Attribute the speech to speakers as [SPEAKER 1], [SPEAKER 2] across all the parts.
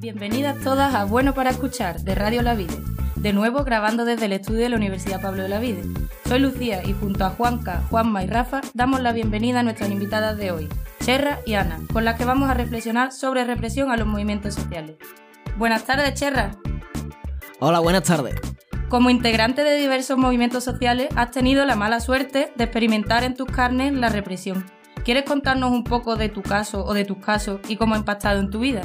[SPEAKER 1] Bienvenidas todas a Bueno para Escuchar, de Radio Olavide. De nuevo grabando desde el estudio de la Universidad Pablo de Olavide. Soy Lucía y junto a Juanca, Juanma y Rafa damos la bienvenida a nuestras invitadas de hoy, Cherra y Ana, con las que vamos a reflexionar sobre represión a los movimientos sociales. Buenas tardes, Cherra.
[SPEAKER 2] Hola, buenas tardes.
[SPEAKER 1] Como integrante de diversos movimientos sociales, has tenido la mala suerte de experimentar en tus carnes la represión. ¿Quieres contarnos un poco de tu caso o de tus casos y cómo ha impactado en tu vida?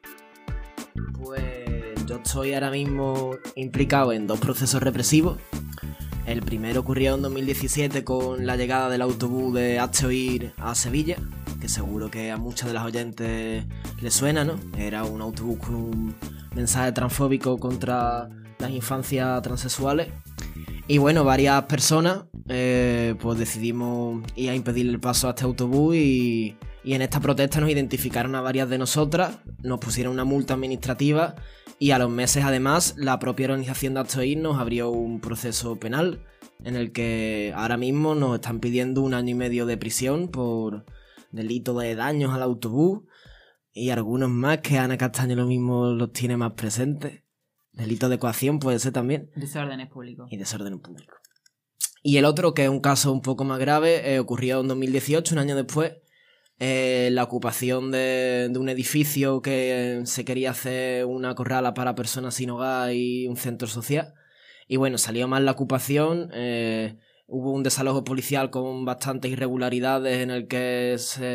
[SPEAKER 2] Pues yo estoy ahora mismo implicado en dos procesos represivos. El primero ocurrió en 2017 con la llegada del autobús de Hazte Oír a Sevilla, que seguro que a muchas de las oyentes les suena, ¿no? Era un autobús con un mensaje transfóbico contra las infancias transexuales. Y bueno, varias personas pues decidimos ir a impedir el paso a este autobús y en esta protesta nos identificaron a varias de nosotras, nos pusieron una multa administrativa y a los meses además la propia organización de Hazte Oír nos abrió un proceso penal en el que ahora mismo nos están pidiendo 1 año y medio de prisión por delito de daños al autobús y algunos más que Ana Castaño lo mismo los tiene más presentes. Delito de coacción puede ser también.
[SPEAKER 3] Desórdenes públicos.
[SPEAKER 2] Y desorden público. Y el otro, que es un caso un poco más grave, ocurrió en 2018, un año después, la ocupación de un edificio que se quería hacer una corrala para personas sin hogar y un centro social. Y bueno, salió mal la ocupación, hubo un desalojo policial con bastantes irregularidades en el que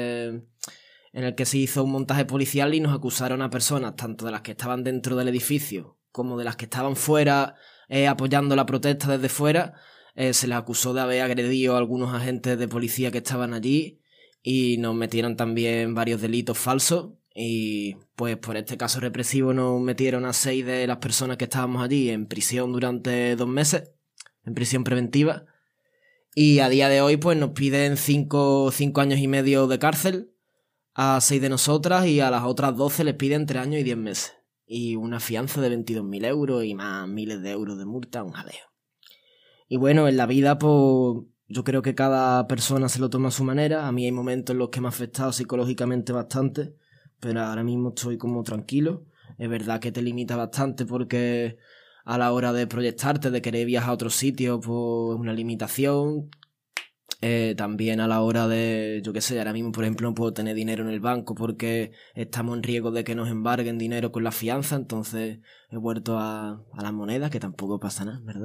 [SPEAKER 2] se hizo un montaje policial y nos acusaron a personas, tanto de las que estaban dentro del edificio como de las que estaban fuera apoyando la protesta desde fuera. Se les acusó de haber agredido a algunos agentes de policía que estaban allí y nos metieron también varios delitos falsos y pues por este caso represivo nos metieron a 6 de las personas que estábamos allí en prisión durante 2 meses, en prisión preventiva, y a día de hoy pues nos piden 5 años y medio de cárcel a 6 de nosotras y a las otras 12 les piden 3 años y 10 meses y una fianza de 22.000 euros y más miles de euros de multa, un jaleo. Y bueno, en la vida pues yo creo que cada persona se lo toma a su manera. A mí hay momentos en los que me ha afectado psicológicamente bastante, pero ahora mismo estoy como tranquilo. Es verdad que te limita bastante porque a la hora de proyectarte, de querer viajar a otros sitios, pues es una limitación. También a la hora de, yo qué sé, ahora mismo por ejemplo no puedo tener dinero en el banco porque estamos en riesgo de que nos embarguen dinero con la fianza, entonces he vuelto a las monedas, que tampoco pasa nada, ¿verdad?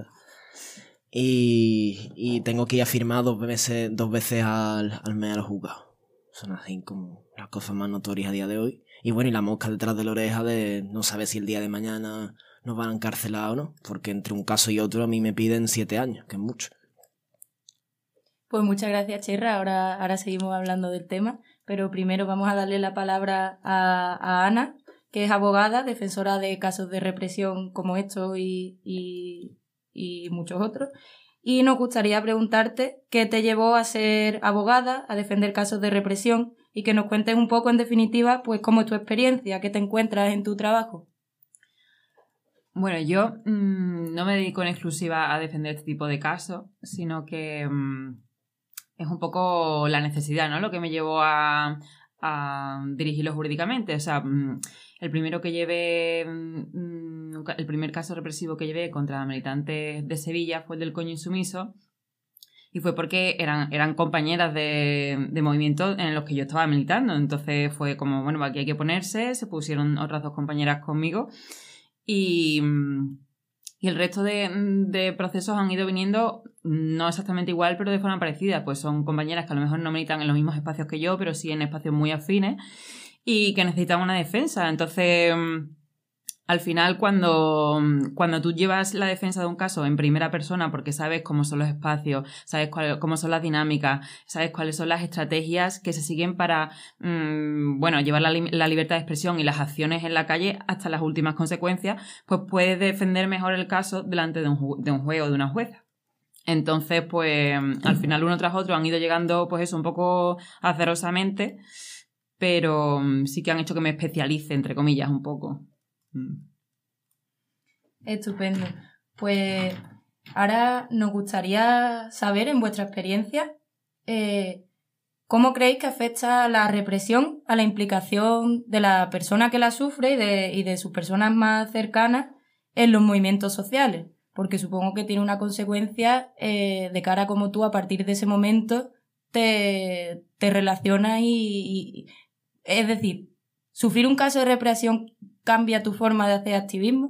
[SPEAKER 2] Y tengo que ir a firmar 2 veces al mes a los juzgados. Son así como las cosas más notorias a día de hoy. Y bueno, y la mosca detrás de la oreja de no saber si el día de mañana nos van a encarcelar o no, porque entre un caso y otro a mí me piden 7 años, que es mucho.
[SPEAKER 1] Pues muchas gracias, Cherra. Ahora seguimos hablando del tema, pero primero vamos a darle la palabra a Ana, que es abogada, defensora de casos de represión como estos y muchos otros. Y nos gustaría preguntarte qué te llevó a ser abogada, a defender casos de represión y que nos cuentes un poco, en definitiva, pues cómo es tu experiencia, qué te encuentras en tu trabajo.
[SPEAKER 3] Bueno, yo no me dedico en exclusiva a defender este tipo de casos, sino que es un poco la necesidad, ¿no? Lo que me llevó a dirigirlo jurídicamente. O sea, el primer caso represivo que llevé contra militantes de Sevilla fue el del coño insumiso y fue porque eran compañeras de movimientos en los que yo estaba militando. Entonces fue como, bueno, aquí hay que ponerse, se pusieron otras 2 compañeras conmigo y el resto de procesos han ido viniendo no exactamente igual, pero de forma parecida. Pues son compañeras que a lo mejor no militan en los mismos espacios que yo, pero sí en espacios muy afines y que necesitan una defensa. Entonces, al final, cuando tú llevas la defensa de un caso en primera persona porque sabes cómo son los espacios, sabes cómo son las dinámicas, sabes cuáles son las estrategias que se siguen para llevar la libertad de expresión y las acciones en la calle hasta las últimas consecuencias, pues puedes defender mejor el caso delante de un juez o de una jueza. Entonces, pues al final uno tras otro han ido llegando, pues eso, un poco azarosamente, pero sí que han hecho que me especialice, entre comillas, un poco.
[SPEAKER 1] Estupendo. Pues ahora nos gustaría saber, en vuestra experiencia, ¿cómo creéis que afecta la represión a la implicación de la persona que la sufre y de sus personas más cercanas en los movimientos sociales? Porque supongo que tiene una consecuencia de cara a cómo tú a partir de ese momento te relacionas es decir, ¿sufrir un caso de represión cambia tu forma de hacer activismo?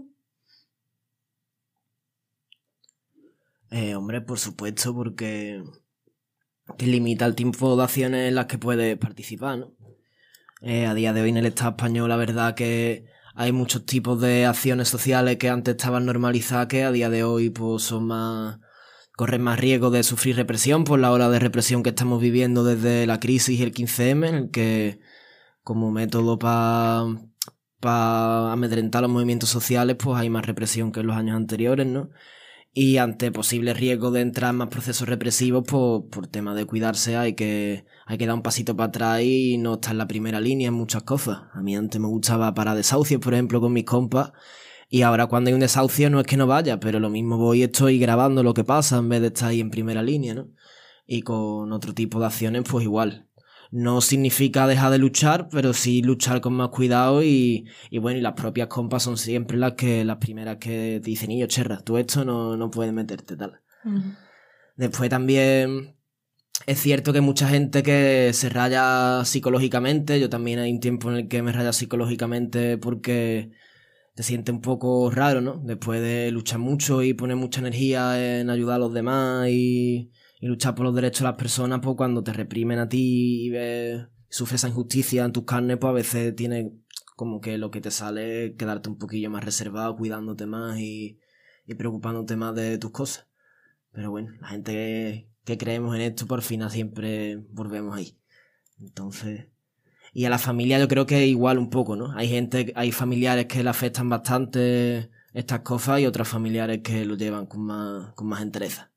[SPEAKER 2] Hombre, por supuesto, porque te limita el tiempo de acciones en las que puedes participar, ¿no? A día de hoy en el Estado español, la verdad que hay muchos tipos de acciones sociales que antes estaban normalizadas, que a día de hoy pues corren más riesgo de sufrir represión por la ola de represión que estamos viviendo desde la crisis y el 15M, en el que como método para amedrentar los movimientos sociales pues hay más represión que en los años anteriores, ¿no? Y ante posibles riesgos de entrar en más procesos represivos, pues por tema de cuidarse hay que dar un pasito para atrás y no estar en la primera línea en muchas cosas. A mí antes me gustaba parar desahucios, por ejemplo, con mis compas, y ahora cuando hay un desahucio no es que no vaya, pero lo mismo voy y estoy grabando lo que pasa en vez de estar ahí en primera línea, ¿no? Y con otro tipo de acciones pues igual. No significa dejar de luchar, pero sí luchar con más cuidado y bueno, y las propias compas son siempre las primeras que te dicen, yo, Cherra, tú esto no puedes meterte, tal. Uh-huh. Después también es cierto que mucha gente que se raya psicológicamente, yo también hay un tiempo en el que me raya psicológicamente porque te sientes un poco raro, ¿no? Después de luchar mucho y poner mucha energía en ayudar a los demás y luchar por los derechos de las personas, pues cuando te reprimen a ti y sufres esa injusticia en tus carnes, pues a veces tienes como que lo que te sale es quedarte un poquillo más reservado, cuidándote más y preocupándote más de tus cosas. Pero bueno, la gente que creemos en esto, por fin siempre volvemos ahí. Entonces, y a la familia yo creo que igual un poco, ¿no? Hay familiares que le afectan bastante estas cosas y otros familiares que lo llevan con más entereza.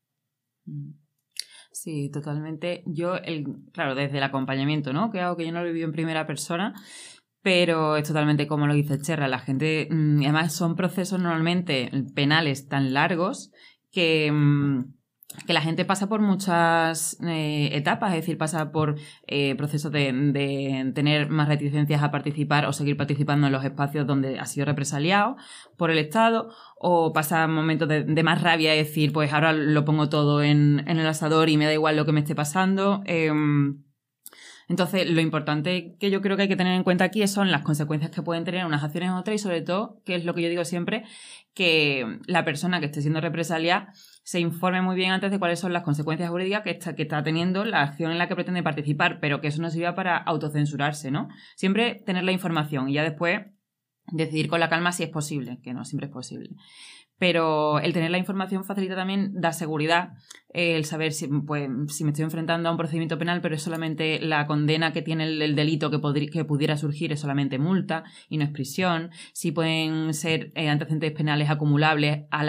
[SPEAKER 3] Sí, totalmente. Yo, claro, desde el acompañamiento, ¿no? Que hago que yo no lo viví en primera persona, pero es totalmente como lo dice Cherra. La gente, además son procesos normalmente penales tan largos que la gente pasa por muchas etapas, es decir, pasa por procesos de tener más reticencias a participar o seguir participando en los espacios donde ha sido represaliado por el Estado, o pasa momentos de más rabia, es decir, pues ahora lo pongo todo en el asador y me da igual lo que me esté pasando. Entonces, lo importante que yo creo que hay que tener en cuenta aquí son las consecuencias que pueden tener unas acciones u otras y sobre todo, que es lo que yo digo siempre, que la persona que esté siendo represaliada se informe muy bien antes de cuáles son las consecuencias jurídicas que está teniendo la acción en la que pretende participar, pero que eso no sirva para autocensurarse, ¿no? Siempre tener la información y ya después decidir con la calma si es posible, que no siempre es posible. Pero el tener la información facilita también, da seguridad, el saber si me estoy enfrentando a un procedimiento penal, pero es solamente la condena que tiene el delito que pudiera surgir, es solamente multa y no es prisión. Si pueden ser antecedentes penales acumulables a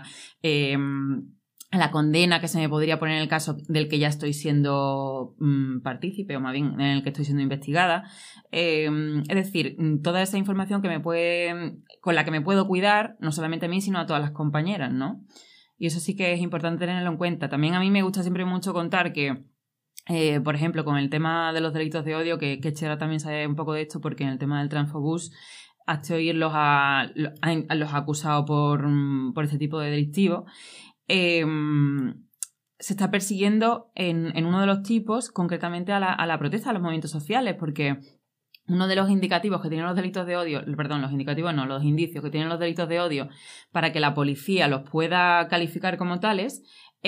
[SPEAKER 3] la condena que se me podría poner en el caso del que ya estoy siendo partícipe, o más bien en el que estoy siendo investigada. Es decir, toda esa información con la que me puedo cuidar, no solamente a mí, sino a todas las compañeras, ¿no? Y eso sí que es importante tenerlo en cuenta. También a mí me gusta siempre mucho contar que, por ejemplo, con el tema de los delitos de odio, que Chera también sabe un poco de esto, porque en el tema del transfobús, hasta oírlos a los acusados por este tipo de delictivo, se está persiguiendo en uno de los tipos, concretamente a la protesta, a los movimientos sociales, porque uno de los indicativos que tienen los delitos de odio, los indicios que tienen los delitos de odio para que la policía los pueda calificar como tales,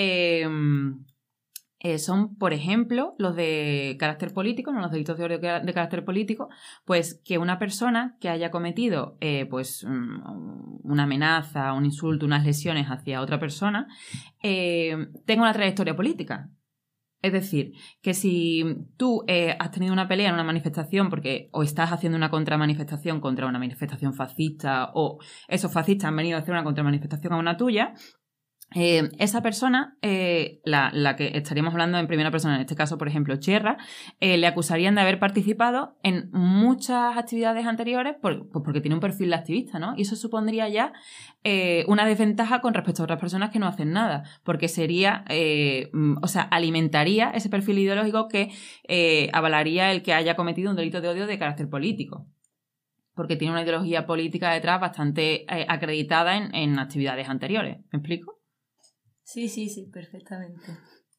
[SPEAKER 3] son, por ejemplo, los de carácter político, no los delitos de odio de carácter político, pues que una persona que haya cometido una amenaza, un insulto, unas lesiones hacia otra persona, tenga una trayectoria política. Es decir, que si tú has tenido una pelea en una manifestación o estás haciendo una contramanifestación contra una manifestación fascista o esos fascistas han venido a hacer una contramanifestación a una tuya, esa persona, la que estaríamos hablando en primera persona, en este caso, por ejemplo, Cherra, le acusarían de haber participado en muchas actividades anteriores porque tiene un perfil de activista, ¿no? Y eso supondría ya una desventaja con respecto a otras personas que no hacen nada, porque sería, alimentaría ese perfil ideológico que avalaría el que haya cometido un delito de odio de carácter político, porque tiene una ideología política detrás bastante acreditada en actividades anteriores. ¿Me explico?
[SPEAKER 1] Sí, perfectamente.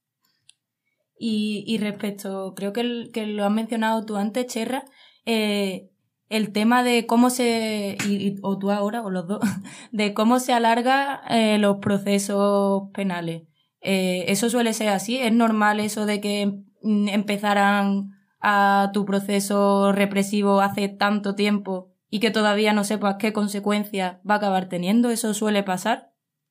[SPEAKER 1] Y respecto, creo que lo has mencionado tú antes, Cherra, el tema de cómo o tú ahora, o los dos, de cómo se alarga los procesos penales. ¿Eso suele ser así? ¿Es normal eso de que empezaran a tu proceso represivo hace tanto tiempo y que todavía no sepas qué consecuencias va a acabar teniendo? ¿Eso suele pasar?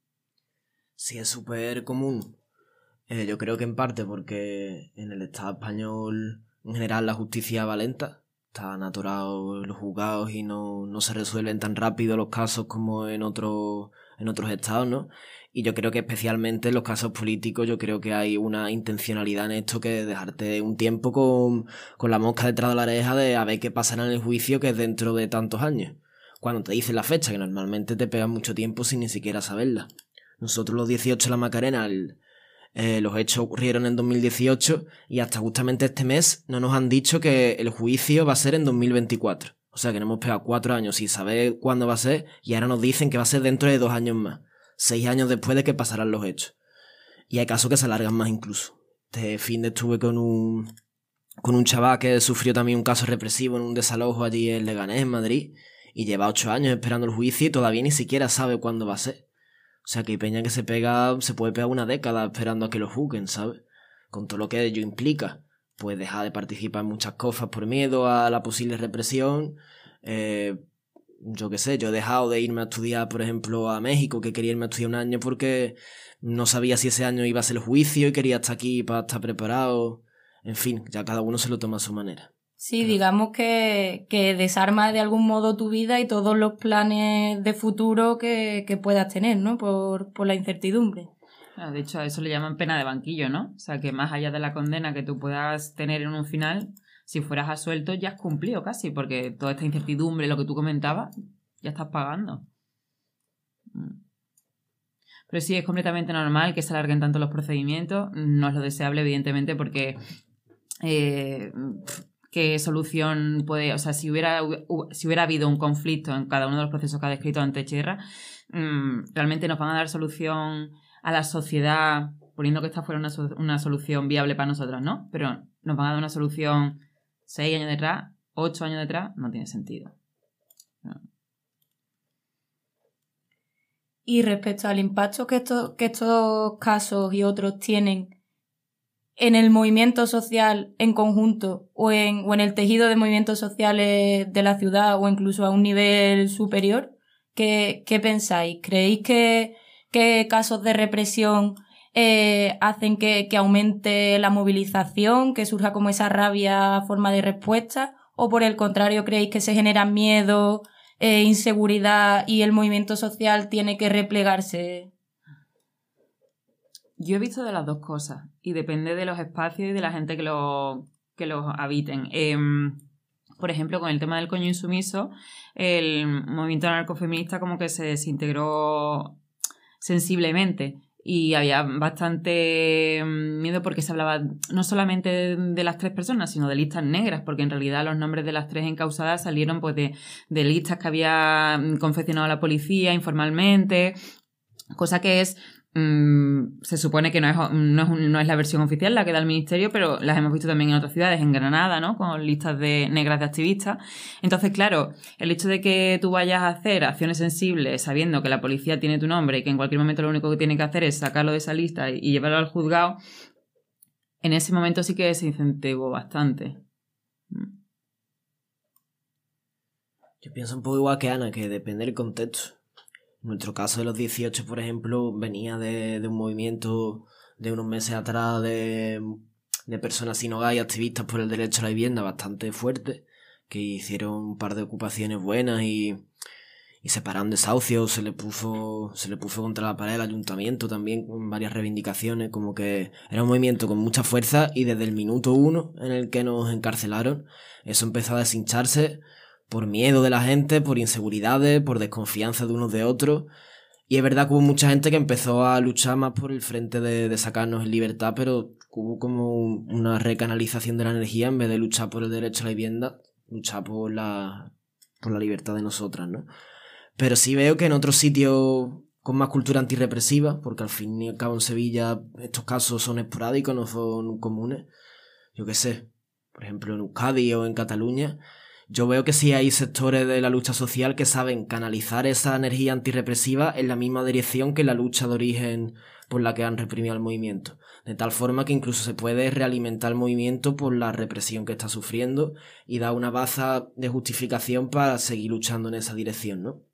[SPEAKER 2] Sí, es súper común. Yo creo que en parte porque en el Estado español en general la justicia va lenta. Están atorados los juzgados y no se resuelven tan rápido los casos como en otros estados, ¿no? Y yo creo que especialmente en los casos políticos yo creo que hay una intencionalidad en esto que es dejarte un tiempo con la mosca detrás de la oreja de a ver qué pasará en el juicio que es dentro de tantos años. Cuando te dicen la fecha, que normalmente te pegan mucho tiempo sin ni siquiera saberla. Nosotros los 18 de la Macarena, los hechos ocurrieron en 2018 y hasta justamente este mes no nos han dicho que el juicio va a ser en 2024. O sea que nos hemos pegado 4 años sin saber cuándo va a ser y ahora nos dicen que va a ser dentro de 2 años más. 6 años después de que pasarán los hechos. Y hay casos que se alargan más incluso. Este fin de estuve con un chaval que sufrió también un caso represivo en un desalojo allí en Leganés, en Madrid, y lleva 8 años esperando el juicio y todavía ni siquiera sabe cuándo va a ser. O sea que hay peña que se puede pegar una década esperando a que lo juzguen, ¿sabes? Con todo lo que ello implica. Pues dejar de participar en muchas cosas por miedo a la posible represión. Yo qué sé, yo he dejado de irme a estudiar, por ejemplo, a México, que quería irme a estudiar un año porque no sabía si ese año iba a ser el juicio y quería estar aquí para estar preparado. En fin, ya cada uno se lo toma a su manera.
[SPEAKER 1] Sí, digamos que desarma de algún modo tu vida y todos los planes de futuro que puedas tener, ¿no? Por la incertidumbre.
[SPEAKER 3] De hecho, a eso le llaman pena de banquillo, ¿no? O sea, que más allá de la condena que tú puedas tener en un final, si fueras absuelto ya has cumplido casi, porque toda esta incertidumbre, lo que tú comentabas, ya estás pagando. Pero sí, es completamente normal que se alarguen tanto los procedimientos. No es lo deseable, evidentemente, porque ¿qué solución puede...? O sea, si hubiera habido un conflicto en cada uno de los procesos que ha descrito antes Cherra, realmente nos van a dar solución a la sociedad, poniendo que esta fuera una solución viable para nosotros, ¿no? Pero nos van a dar una solución 6 años detrás, 8 años detrás, no tiene sentido. No.
[SPEAKER 1] Y respecto al impacto que estos casos y otros tienen en el movimiento social en conjunto o en el tejido de movimientos sociales de la ciudad o incluso a un nivel superior, ¿qué pensáis? ¿Creéis que casos de represión hacen que aumente la movilización, que surja como esa rabia a forma de respuesta? ¿O por el contrario creéis que se genera miedo, inseguridad y el movimiento social tiene que replegarse?
[SPEAKER 3] Yo he visto de las dos cosas y depende de los espacios y de la gente que los habiten. Por ejemplo, con el tema del coño insumiso, el movimiento anarcofeminista como que se desintegró sensiblemente y había bastante miedo porque se hablaba no solamente de las 3 personas, sino de listas negras, porque en realidad los nombres de las 3 encausadas salieron pues de listas que había confeccionado la policía informalmente, cosa que es... se supone que no es la versión oficial la que da el ministerio, pero las hemos visto también en otras ciudades, en Granada, ¿no? Con listas negras de activistas. Entonces, claro, el hecho de que tú vayas a hacer acciones sensibles sabiendo que la policía tiene tu nombre y que en cualquier momento lo único que tiene que hacer es sacarlo de esa lista y llevarlo al juzgado, en ese momento sí que se incentivó bastante.
[SPEAKER 2] Yo pienso un poco igual que Ana, que depende del contexto. En nuestro caso de los 18, por ejemplo, venía de un movimiento de unos meses atrás de personas sin hogar y activistas por el derecho a la vivienda bastante fuerte, que hicieron un par de ocupaciones buenas y y se pararon desahucios, se le puso contra la pared al ayuntamiento también con varias reivindicaciones, como que era un movimiento con mucha fuerza, y desde el minuto 1 en el que nos encarcelaron, eso empezó a deshincharse por miedo de la gente, por inseguridades, por desconfianza de unos de otros. Y es verdad que hubo mucha gente que empezó a luchar más por el frente de sacarnos en libertad, pero hubo como una recanalización de la energía. En vez de luchar por el derecho a la vivienda, luchar por la libertad de nosotras, ¿no? Pero sí veo que en otros sitios con más cultura antirrepresiva, porque al fin y al cabo en Sevilla estos casos son esporádicos, no son comunes. Yo qué sé, por ejemplo en Euskadi o en Cataluña, yo veo que sí hay sectores de la lucha social que saben canalizar esa energía antirrepresiva en la misma dirección que la lucha de origen por la que han reprimido el movimiento. De tal forma que incluso se puede realimentar el movimiento por la represión que está sufriendo y da una baza de justificación para seguir luchando en esa dirección, ¿no?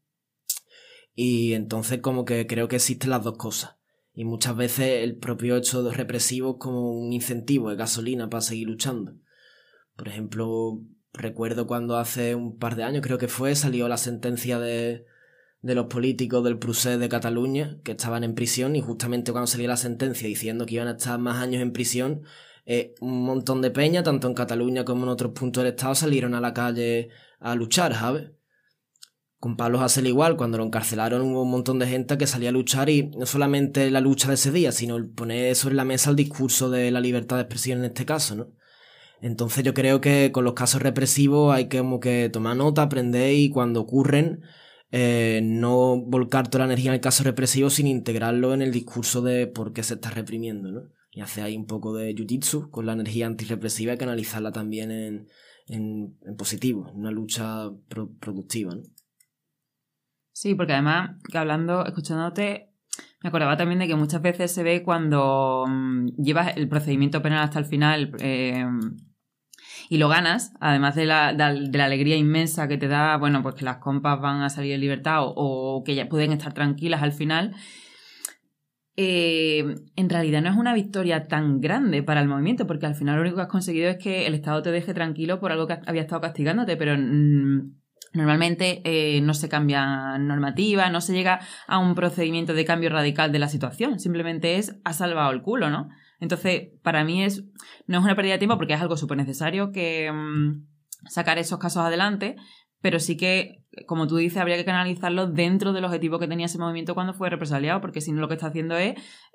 [SPEAKER 2] Y entonces como que creo que existen las dos cosas. Y muchas veces el propio hecho de represivo es como un incentivo de gasolina para seguir luchando. Por ejemplo, recuerdo cuando hace un par de años, creo que fue, salió la sentencia de los políticos del procés de Cataluña que estaban en prisión, y justamente cuando salió la sentencia diciendo que iban a estar más años en prisión, un montón de peña, tanto en Cataluña como en otros puntos del estado, salieron a la calle a luchar, ¿sabes? Con Pablo Hasél igual, cuando lo encarcelaron hubo un montón de gente que salía a luchar, y no solamente la lucha de ese día, sino el poner sobre la mesa el discurso de la libertad de expresión en este caso, ¿no? Entonces yo creo que con los casos represivos hay que como que tomar nota, aprender, y cuando ocurren no volcar toda la energía en el caso represivo, sin integrarlo en el discurso de por qué se está reprimiendo, ¿no? Y hacer ahí un poco de jiu-jitsu con la energía antirrepresiva y canalizarla también en positivo, en una lucha productiva, ¿no?
[SPEAKER 3] Sí, porque además, que hablando, escuchándote, me acordaba también de que muchas veces se ve cuando llevas el procedimiento penal hasta el final y lo ganas, además de la alegría inmensa que te da, bueno, pues que las compas van a salir en libertad o que ya pueden estar tranquilas al final, en realidad no es una victoria tan grande para el movimiento, porque al final lo único que has conseguido es que el Estado te deje tranquilo por algo que había estado castigándote, pero normalmente no se cambia normativa, no se llega a un procedimiento de cambio radical de la situación, simplemente has salvado el culo, ¿no? Entonces, para mí no es una pérdida de tiempo, porque es algo súper necesario que sacar esos casos adelante, pero sí que, como tú dices, habría que canalizarlo dentro del objetivo que tenía ese movimiento cuando fue represaliado, porque si no lo que está haciendo es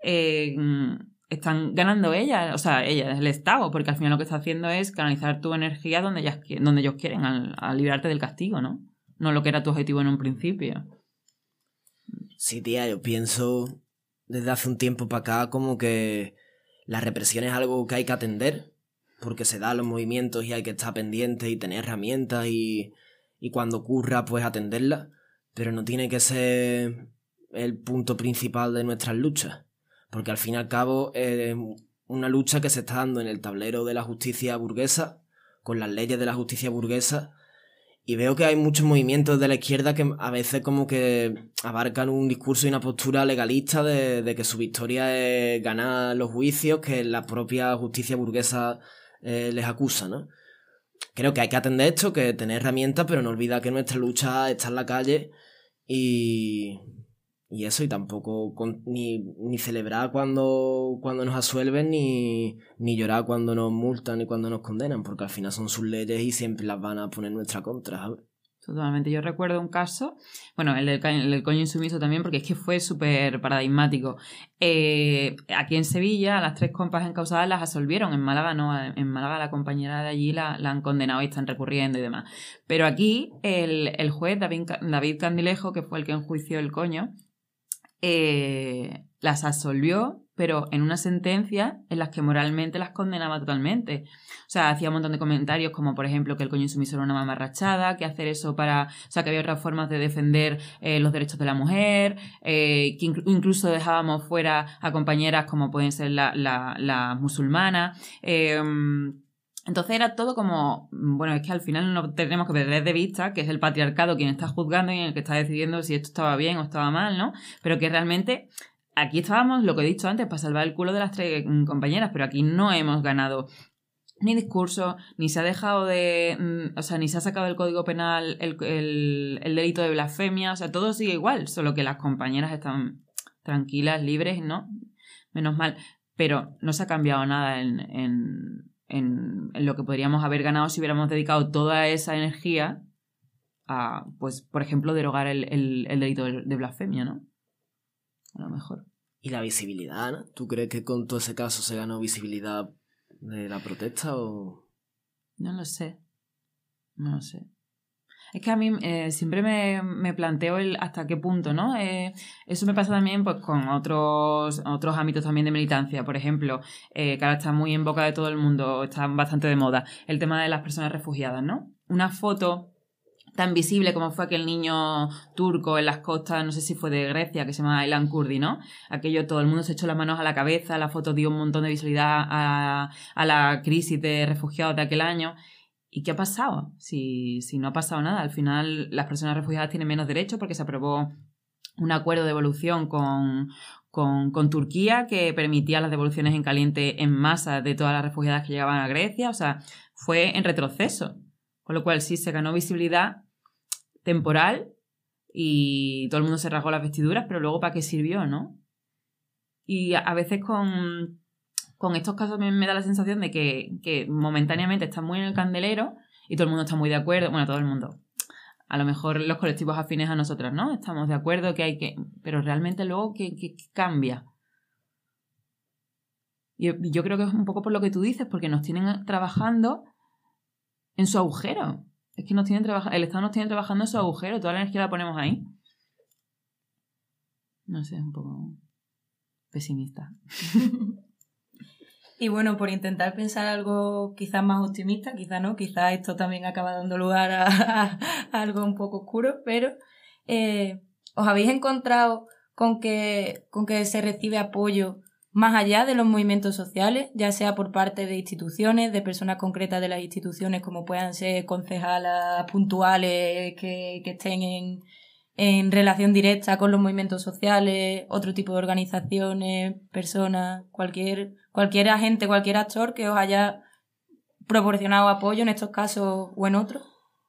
[SPEAKER 3] están ganando ellas, o sea, ellas, el Estado, porque al final lo que está haciendo es canalizar tu energía donde ellos quieren, al librarte del castigo, ¿no? No lo que era tu objetivo en un principio.
[SPEAKER 2] Sí, tía, yo pienso desde hace un tiempo para acá como que la represión es algo que hay que atender, porque se da a los movimientos y hay que estar pendiente y tener herramientas y cuando ocurra pues atenderla, pero no tiene que ser el punto principal de nuestras luchas. Porque al fin y al cabo es una lucha que se está dando en el tablero de la justicia burguesa, con las leyes de la justicia burguesa, y veo que hay muchos movimientos de la izquierda que a veces como que abarcan un discurso y una postura legalista de que su victoria es ganar los juicios que la propia justicia burguesa les acusa, ¿no? Creo que hay que atender esto, que tener herramientas, pero no olvidar que nuestra lucha está en la calle y eso, y tampoco ni celebrar cuando nos absuelven, ni llorar cuando nos multan y cuando nos condenan, porque al final son sus leyes y siempre las van a poner en nuestra contra, ¿sabes?
[SPEAKER 3] Totalmente. Yo recuerdo un caso, bueno, el del coño insumiso también, porque es que fue súper paradigmático. Aquí en Sevilla, a las 3 compas encausadas las absolvieron. En Málaga no, en Málaga la compañera de allí la han condenado y están recurriendo y demás. Pero aquí el juez David Candilejo, que fue el que enjuició el coño, las absolvió, pero en una sentencia en las que moralmente las condenaba totalmente. O sea, hacía un montón de comentarios como, por ejemplo, que el coño insumiso era una mamarrachada, que hacer eso o sea, que había otras formas de defender los derechos de la mujer, que incluso dejábamos fuera a compañeras como pueden ser las musulmanas. Entonces era todo como, bueno, es que al final no tenemos que perder de vista que es el patriarcado quien está juzgando y el que está decidiendo si esto estaba bien o estaba mal, ¿no? Pero que realmente aquí estábamos, lo que he dicho antes, para salvar el culo de las 3 compañeras, pero aquí no hemos ganado ni discurso, ni se ha dejado de... o sea, ni se ha sacado del Código Penal el delito de blasfemia. O sea, todo sigue igual, solo que las compañeras están tranquilas, libres, ¿no? Menos mal. Pero no se ha cambiado nada en lo que podríamos haber ganado si hubiéramos dedicado toda esa energía a, pues, por ejemplo, derogar el delito de blasfemia, ¿no? A lo mejor.
[SPEAKER 2] ¿Y la visibilidad, Ana? ¿Tú crees que con todo ese caso se ganó visibilidad de la protesta o...?
[SPEAKER 3] No lo sé. No lo sé. Es que a mí siempre me planteo el hasta qué punto, ¿no? Eso me pasa también pues con otros ámbitos también de militancia. Por ejemplo, que ahora está muy en boca de todo el mundo, está bastante de moda, el tema de las personas refugiadas, ¿no? Una foto tan visible como fue aquel niño turco en las costas, no sé si fue de Grecia, que se llama Aylan Kurdi, ¿no? Aquello, todo el mundo se echó las manos a la cabeza, la foto dio un montón de visibilidad a la crisis de refugiados de aquel año. ¿Y qué ha pasado? Si no ha pasado nada. Al final las personas refugiadas tienen menos derechos porque se aprobó un acuerdo de devolución con Turquía que permitía las devoluciones en caliente en masa de todas las refugiadas que llegaban a Grecia. O sea, fue en retroceso. Con lo cual sí se ganó visibilidad temporal y todo el mundo se rasgó las vestiduras, pero luego ¿para qué sirvió, no? Y a veces con estos casos me da la sensación de que momentáneamente están muy en el candelero y todo el mundo está muy de acuerdo. Bueno, todo el mundo. A lo mejor los colectivos afines a nosotras, ¿no? Estamos de acuerdo que hay que... Pero realmente luego, ¿qué cambia? Yo creo que es un poco por lo que tú dices, porque nos tienen trabajando en su agujero. Es que el Estado nos tiene trabajando en su agujero. Toda la energía la ponemos ahí. No sé, es un poco pesimista.
[SPEAKER 1] Y bueno, por intentar pensar algo quizás más optimista, quizás no, quizás esto también acaba dando lugar a algo un poco oscuro, pero ¿os habéis encontrado con que se recibe apoyo más allá de los movimientos sociales, ya sea por parte de instituciones, de personas concretas de las instituciones, como puedan ser concejalas puntuales que estén en relación directa con los movimientos sociales, otro tipo de organizaciones, personas, cualquier agente, cualquier actor que os haya proporcionado apoyo en estos casos o en otros?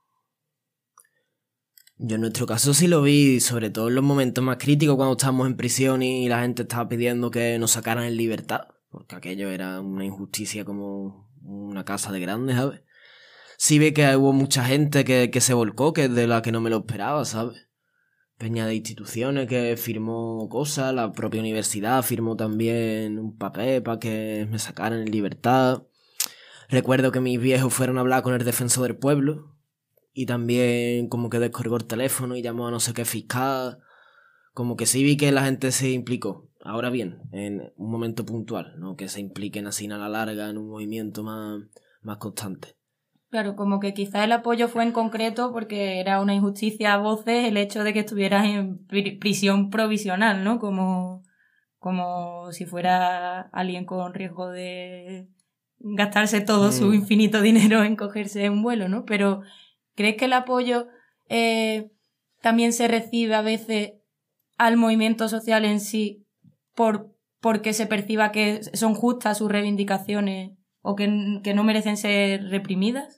[SPEAKER 2] Yo en nuestro caso sí lo vi, sobre todo en los momentos más críticos, cuando estábamos en prisión y la gente estaba pidiendo que nos sacaran en libertad, porque aquello era una injusticia como una casa de grandes, ¿sabes? Sí vi que hubo mucha gente que se volcó, que de la que no me lo esperaba, ¿sabes? Peña de instituciones que firmó cosas, la propia universidad firmó también un papel para que me sacaran en libertad. Recuerdo que mis viejos fueron a hablar con el defensor del pueblo y también como que descolgó el teléfono y llamó a no sé qué fiscal. Como que sí vi que la gente se implicó. Ahora bien, en un momento puntual, no que se impliquen así a la larga en un movimiento más constante.
[SPEAKER 1] Claro, como que quizás el apoyo fue en concreto porque era una injusticia a voces el hecho de que estuvieras en prisión provisional, ¿no? Como si fuera alguien con riesgo de gastarse todo su infinito dinero en cogerse un vuelo, ¿no? Pero ¿crees que el apoyo también se recibe a veces al movimiento social en sí porque se perciba que son justas sus reivindicaciones o que no merecen ser reprimidas?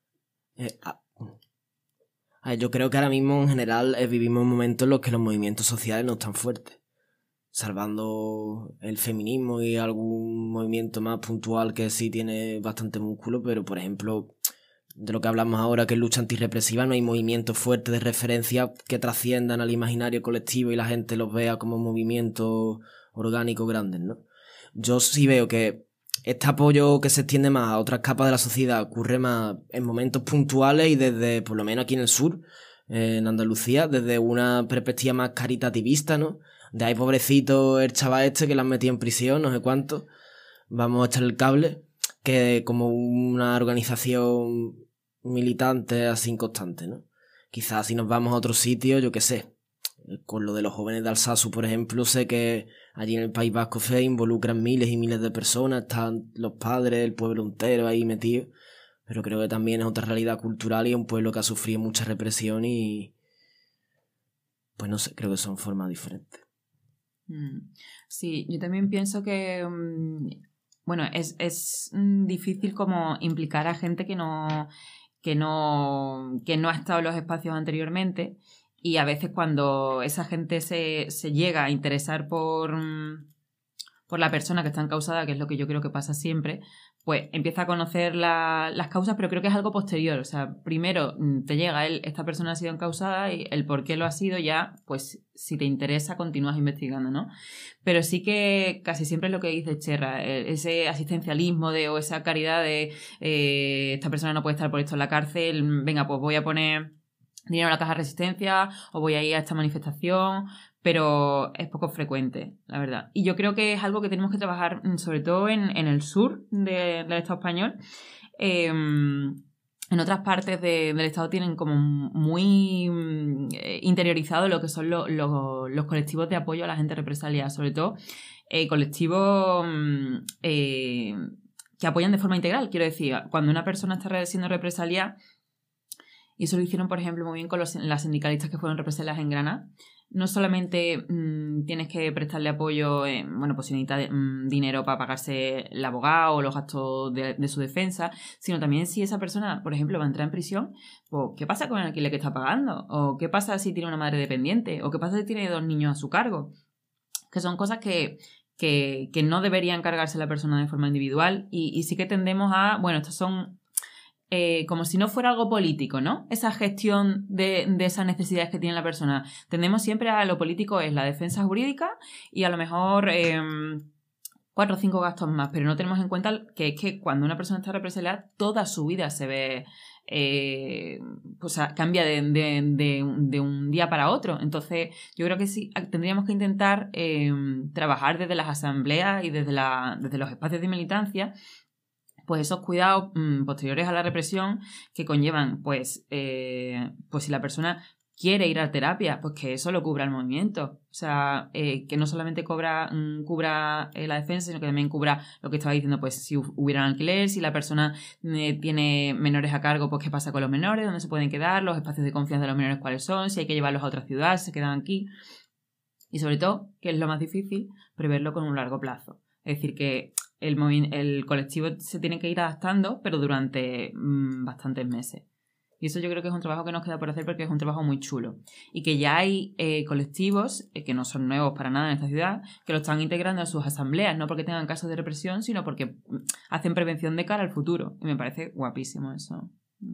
[SPEAKER 2] Yo creo que ahora mismo en general vivimos momentos en los que los movimientos sociales no están fuertes. Salvando el feminismo y algún movimiento más puntual que sí tiene bastante músculo, pero por ejemplo, de lo que hablamos ahora, que es lucha antirrepresiva, no hay movimientos fuertes de referencia que trasciendan al imaginario colectivo y la gente los vea como movimientos orgánicos grandes, ¿no? Yo sí veo que este apoyo que se extiende más a otras capas de la sociedad ocurre más en momentos puntuales y desde, por lo menos aquí en el sur, en Andalucía, desde una perspectiva más caritativista, ¿no? De ahí pobrecito el chaval este que le han metido en prisión, no sé cuánto, vamos a echar el cable, que como una organización militante así inconstante, ¿no? Quizás si nos vamos a otro sitio, yo qué sé, con lo de los jóvenes de Alsasu, por ejemplo, sé que allí en el País Vasco se involucran miles y miles de personas, están los padres, el pueblo entero ahí metido, pero creo que también es otra realidad cultural y es un pueblo que ha sufrido mucha represión y pues no sé, creo que son formas diferentes.
[SPEAKER 3] Sí, yo también pienso que bueno, es difícil como implicar a gente que no ha estado en los espacios anteriormente, y a veces cuando esa gente se llega a interesar por la persona que está encausada, que es lo que yo creo que pasa siempre, pues empieza a conocer las causas, pero creo que es algo posterior. O sea, primero te llega esta persona ha sido encausada y el por qué lo ha sido ya, pues si te interesa continúas investigando, ¿no? Pero sí que casi siempre es lo que dice Cherra, ese asistencialismo o esa caridad de esta persona no puede estar por esto en la cárcel, venga, pues voy a poner dinero en la caja de resistencia o voy a ir a esta manifestación, pero es poco frecuente, la verdad. Y yo creo que es algo que tenemos que trabajar sobre todo en el sur del Estado español. En otras partes del Estado tienen como muy interiorizado lo que son los colectivos de apoyo a la gente represaliada, sobre todo colectivos que apoyan de forma integral. Quiero decir, cuando una persona está siendo represaliada, y eso lo hicieron, por ejemplo, muy bien con las sindicalistas que fueron represaliadas en Granada. No solamente tienes que prestarle apoyo, pues si necesita dinero para pagarse el abogado o los gastos de su defensa, sino también si esa persona, por ejemplo, va a entrar en prisión, pues ¿qué pasa con el alquiler que está pagando? ¿O qué pasa si tiene una madre dependiente? ¿O qué pasa si tiene 2 niños a su cargo? Que son cosas que no debería encargarse la persona de forma individual, y sí que tendemos a, bueno, estos son como si no fuera algo político, ¿no? Esa gestión de esas necesidades que tiene la persona. Tendemos siempre a lo político es la defensa jurídica y a lo mejor 4 o 5 gastos más, pero no tenemos en cuenta que es que cuando una persona está represaliada, toda su vida se ve pues cambia de un día para otro. Entonces yo creo que sí tendríamos que intentar trabajar desde las asambleas y desde los espacios de militancia, pues esos cuidados posteriores a la represión que conllevan, pues si la persona quiere ir a terapia, pues que eso lo cubra el movimiento. O sea, que no solamente cubra la defensa, sino que también cubra lo que estaba diciendo, pues si hubiera un alquiler, si la persona tiene menores a cargo, pues qué pasa con los menores, dónde se pueden quedar, los espacios de confianza de los menores cuáles son, si hay que llevarlos a otra ciudad, si se quedan aquí. Y sobre todo, que es lo más difícil, preverlo con un largo plazo. Es decir, que el colectivo se tiene que ir adaptando, pero durante bastantes meses. Y eso yo creo que es un trabajo que nos queda por hacer porque es un trabajo muy chulo. Y que ya hay colectivos, que no son nuevos para nada en esta ciudad, que lo están integrando en sus asambleas, no porque tengan casos de represión, sino porque hacen prevención de cara al futuro. Y me parece guapísimo eso.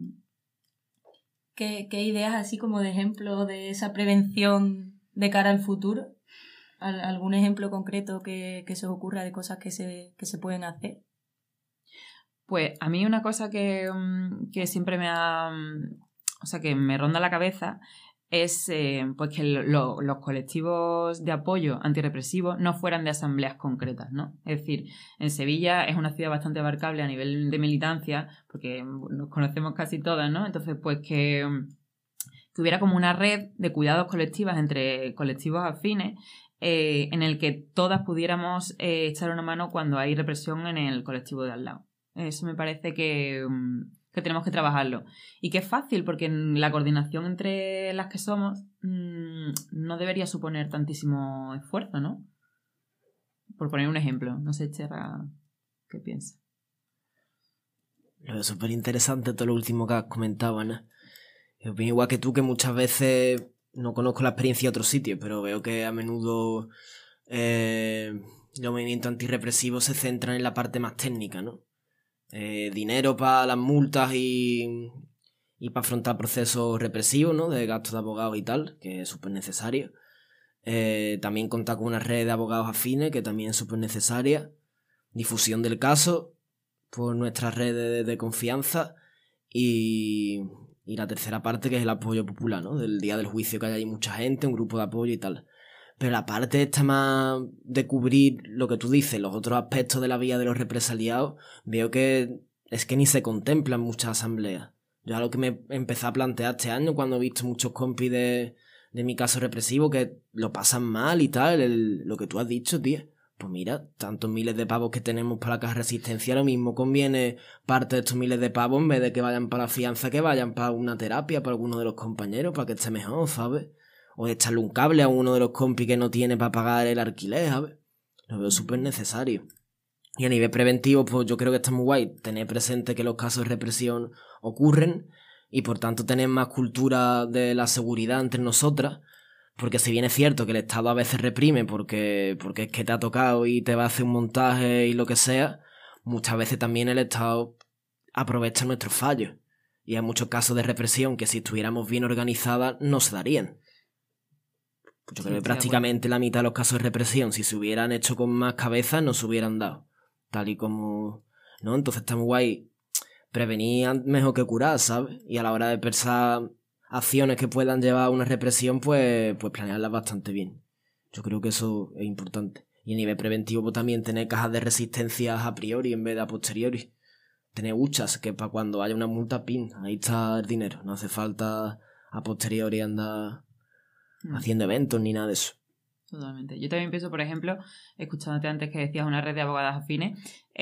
[SPEAKER 1] ¿Qué ideas así como de ejemplo de esa prevención de cara al futuro? ¿Algún ejemplo concreto que se os ocurra de cosas que se pueden hacer?
[SPEAKER 3] Pues a mí una cosa que siempre que me ronda la cabeza es pues que los colectivos de apoyo antirrepresivos no fueran de asambleas concretas, ¿no? Es decir, en Sevilla es una ciudad bastante abarcable a nivel de militancia, porque nos conocemos casi todas, ¿no? Entonces, pues que hubiera como una red de cuidados colectivas entre colectivos afines, en el que todas pudiéramos echar una mano cuando hay represión en el colectivo de al lado. Eso me parece que tenemos que trabajarlo. Y que es fácil, porque la coordinación entre las que somos no debería suponer tantísimo esfuerzo, ¿no? Por poner un ejemplo. No sé, Cherra, ¿qué piensas?
[SPEAKER 2] Lo veo súper interesante todo lo último que has comentado, Ana. Yo opino igual que tú, que muchas veces no conozco la experiencia de otros sitios, pero veo que a menudo los movimientos antirrepresivos se centran en la parte más técnica, ¿no? Dinero para las multas y para afrontar procesos represivos, ¿no? De gastos de abogados y tal, que es súper necesario. También contar con una red de abogados afines, que también es súper necesaria. Difusión del caso por nuestras redes de confianza y la tercera parte, que es el apoyo popular, ¿no? Del día del juicio, que haya ahí mucha gente, un grupo de apoyo y tal. Pero la parte esta más de cubrir lo que tú dices, los otros aspectos de la vida de los represaliados, veo que es que ni se contemplan muchas asambleas. Yo es lo que me empecé a plantear este año cuando he visto muchos compis de mi caso represivo que lo pasan mal y tal, lo que tú has dicho, tío. Pues mira, tantos miles de pavos que tenemos para la caja de resistencia, lo mismo conviene parte de estos miles de pavos, en vez de que vayan para la fianza, que vayan para una terapia, para alguno de los compañeros, para que esté mejor, ¿sabes? O echarle un cable a uno de los compis que no tiene para pagar el alquiler, ¿sabes? Lo veo súper necesario. Y a nivel preventivo, pues yo creo que está muy guay tener presente que los casos de represión ocurren y por tanto tener más cultura de la seguridad entre nosotras, porque si bien es cierto que el Estado a veces reprime porque es que te ha tocado y te va a hacer un montaje y lo que sea, muchas veces también el Estado aprovecha nuestros fallos. Y hay muchos casos de represión que si estuviéramos bien organizadas no se darían. Yo creo que prácticamente la mitad de los casos de represión, si se hubieran hecho con más cabeza, no se hubieran dado. Tal y como... ¿no? Entonces está muy guay prevenir mejor que curar, ¿sabes? Y a la hora de pensar acciones que puedan llevar a una represión, pues planearlas bastante bien. Yo creo que eso es importante. Y a nivel preventivo, pues también tener cajas de resistencias a priori en vez de a posteriori. Tener huchas, que para cuando haya una multa, pin, ahí está el dinero. No hace falta a posteriori andar haciendo eventos ni nada de eso.
[SPEAKER 3] Totalmente. Yo también pienso, por ejemplo, escuchándote antes que decías una red de abogadas afines,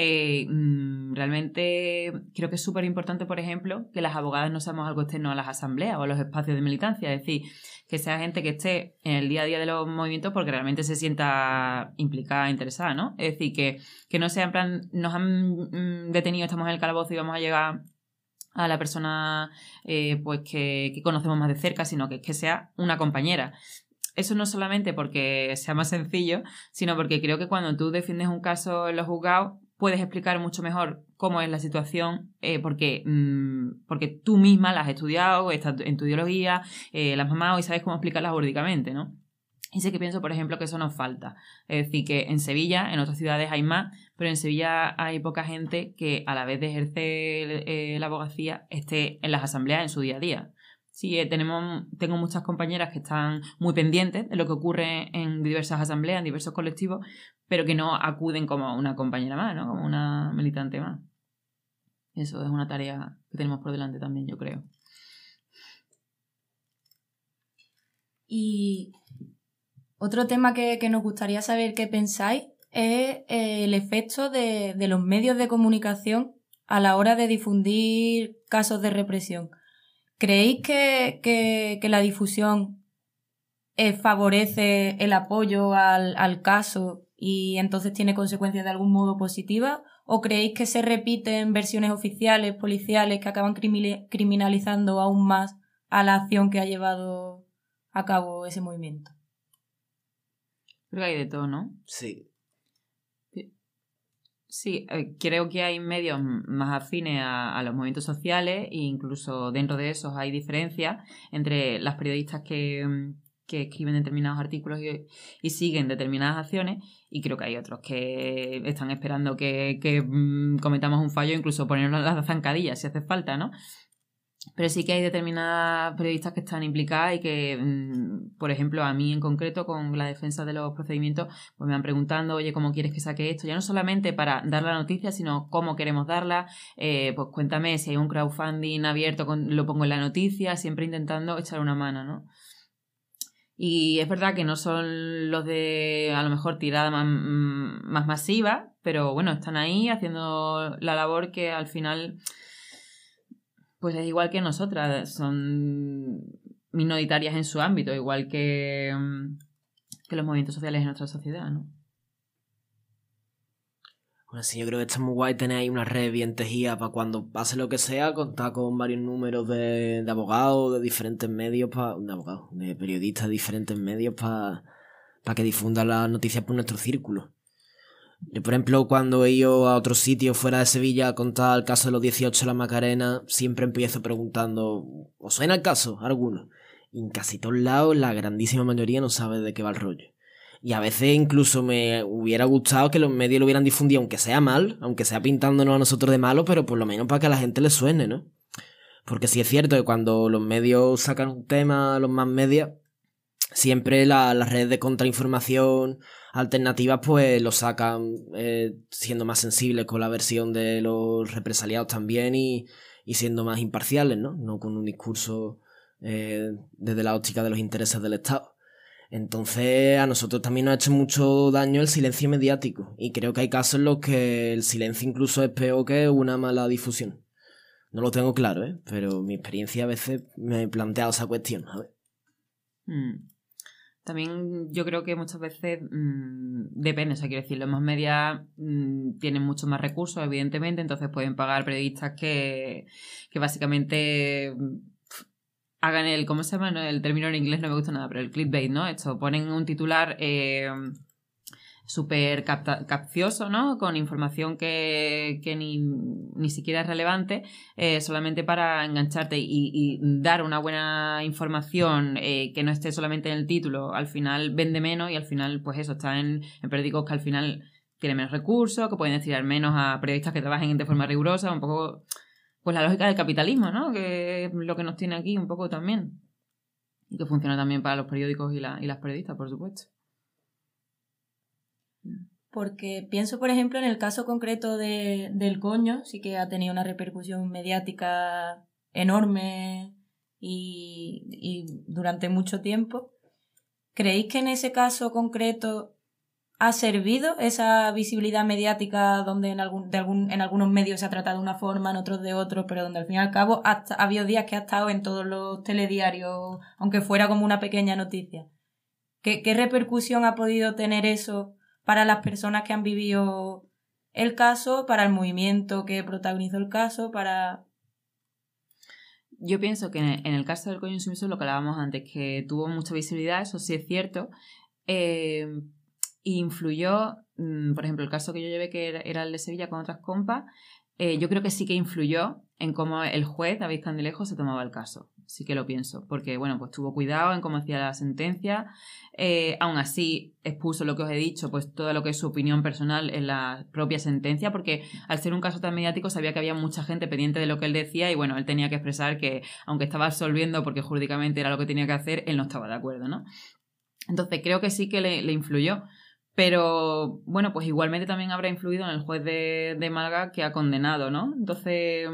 [SPEAKER 3] realmente creo que es súper importante, por ejemplo, que las abogadas no seamos algo externo a las asambleas o a los espacios de militancia, es decir, que sea gente que esté en el día a día de los movimientos porque realmente se sienta implicada, interesada, ¿no? Es decir, que no sea en plan, nos han detenido, estamos en el calabozo y vamos a llegar a la persona pues que conocemos más de cerca, sino que sea una compañera. Eso no solamente porque sea más sencillo, sino porque creo que cuando tú defiendes un caso en los juzgados puedes explicar mucho mejor cómo es la situación porque tú misma la has estudiado, estás en tu ideología, la has mamado y sabes cómo explicarla jurídicamente, ¿no? Y sé que pienso, por ejemplo, que eso nos falta. Es decir, que en Sevilla, en otras ciudades hay más, pero en Sevilla hay poca gente que a la vez de ejercer la abogacía esté en las asambleas en su día a día. Sí, tengo muchas compañeras que están muy pendientes de lo que ocurre en diversas asambleas, en diversos colectivos, pero que no acuden como una compañera más, ¿no? Como una militante más. Eso es una tarea que tenemos por delante también, yo creo.
[SPEAKER 1] Y otro tema que nos gustaría saber qué pensáis es el efecto de los medios de comunicación a la hora de difundir casos de represión. ¿Creéis que la difusión favorece el apoyo al caso y entonces tiene consecuencias de algún modo positivas? ¿O creéis que se repiten versiones oficiales, policiales, que acaban criminalizando aún más a la acción que ha llevado a cabo ese movimiento?
[SPEAKER 3] Creo que hay de todo, ¿no?
[SPEAKER 2] Sí.
[SPEAKER 3] Sí, creo que hay medios más afines a los movimientos sociales e incluso dentro de esos hay diferencias entre las periodistas que escriben determinados artículos y siguen determinadas acciones, y creo que hay otros que están esperando que cometamos un fallo, incluso ponernos las zancadillas si hace falta, ¿no? Pero sí que hay determinadas periodistas que están implicadas y que, por ejemplo, a mí en concreto, con la defensa de los procedimientos, pues me van preguntando, oye, ¿cómo quieres que saque esto? Ya no solamente para dar la noticia, sino cómo queremos darla. Pues cuéntame si hay un crowdfunding abierto, lo pongo en la noticia, siempre intentando echar una mano, ¿no? Y es verdad que no son los de, a lo mejor, tirada más masiva, pero bueno, están ahí haciendo la labor que al final... Pues es igual que nosotras, son minoritarias en su ámbito, igual que los movimientos sociales en nuestra sociedad, ¿no?
[SPEAKER 2] Bueno, sí, yo creo que está muy guay tener ahí una red bien tejida para cuando pase lo que sea, contar con varios números de abogados, de diferentes medios, de periodistas de diferentes medios para que difundan las noticias por nuestro círculo. Yo, por ejemplo, cuando he ido a otro sitio fuera de Sevilla a contar el caso de los 18 de la Macarena, siempre empiezo preguntando, ¿os suena el caso? Alguno. Y en casi todos lados, la grandísima mayoría no sabe de qué va el rollo. Y a veces incluso me hubiera gustado que los medios lo hubieran difundido, aunque sea mal, aunque sea pintándonos a nosotros de malo, pero por lo menos para que a la gente le suene, ¿no? Porque sí es cierto que cuando los medios sacan un tema, los más medias, siempre las redes de contrainformación alternativas pues lo sacan siendo más sensibles con la versión de los represaliados también y siendo más imparciales, ¿no? No con un discurso desde la óptica de los intereses del Estado. Entonces a nosotros también nos ha hecho mucho daño el silencio mediático y creo que hay casos en los que el silencio incluso es peor que una mala difusión. No lo tengo claro, pero mi experiencia a veces me he planteado esa cuestión, a ver.
[SPEAKER 3] También yo creo que muchas veces depende, o sea, quiero decir, los más media tienen muchos más recursos, evidentemente, entonces pueden pagar periodistas que básicamente hagan ¿cómo se llama? No, el término en inglés no me gusta nada, pero el clickbait, ¿no? Esto, ponen un titular súper capcioso, ¿no? Con información que ni siquiera es relevante, solamente para engancharte y dar una buena información que no esté solamente en el título. Al final vende menos y al final, pues eso, está en periódicos que al final tienen menos recursos, que pueden destinar menos a periodistas que trabajen de forma rigurosa, un poco pues la lógica del capitalismo, ¿no? Que es lo que nos tiene aquí un poco también. Y que funciona también para los periódicos y las periodistas, por supuesto.
[SPEAKER 1] Porque pienso, por ejemplo, en el caso concreto del Coño, sí que ha tenido una repercusión mediática enorme y durante mucho tiempo. ¿Creéis que en ese caso concreto ha servido esa visibilidad mediática donde en algunos medios se ha tratado de una forma, en otros de otros, pero donde al fin y al cabo ha habido días que ha estado en todos los telediarios, aunque fuera como una pequeña noticia? ¿Qué repercusión ha podido tener eso para las personas que han vivido el caso, para el movimiento que protagonizó el caso, para...?
[SPEAKER 3] Yo pienso que en el caso del Coño Insumiso, lo que hablábamos antes, que tuvo mucha visibilidad, eso sí es cierto, influyó, por ejemplo, el caso que yo llevé, que era el de Sevilla con otras compas, yo creo que sí que influyó en cómo el juez, David Candilejo, se tomaba el caso. Sí que lo pienso, porque bueno, pues tuvo cuidado en cómo hacía la sentencia, aún así expuso lo que os he dicho, pues todo lo que es su opinión personal en la propia sentencia, porque al ser un caso tan mediático sabía que había mucha gente pendiente de lo que él decía y bueno, él tenía que expresar que aunque estaba absolviendo porque jurídicamente era lo que tenía que hacer, él no estaba de acuerdo, ¿no? Entonces creo que sí que le influyó. Pero, bueno, pues igualmente también habrá influido en el juez de Málaga que ha condenado, ¿no? Entonces,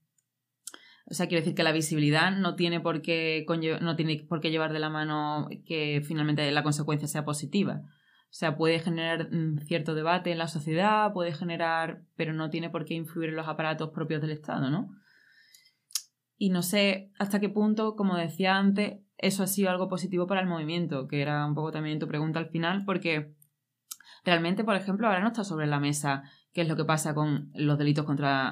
[SPEAKER 3] o sea, quiero decir que la visibilidad no tiene por qué llevar de la mano que finalmente la consecuencia sea positiva. O sea, puede generar cierto debate en la sociedad, puede generar, pero no tiene por qué influir en los aparatos propios del Estado, ¿no? Y no sé hasta qué punto, como decía antes, eso ha sido algo positivo para el movimiento, que era un poco también tu pregunta al final, porque realmente, por ejemplo, ahora no está sobre la mesa qué es lo que pasa con los delitos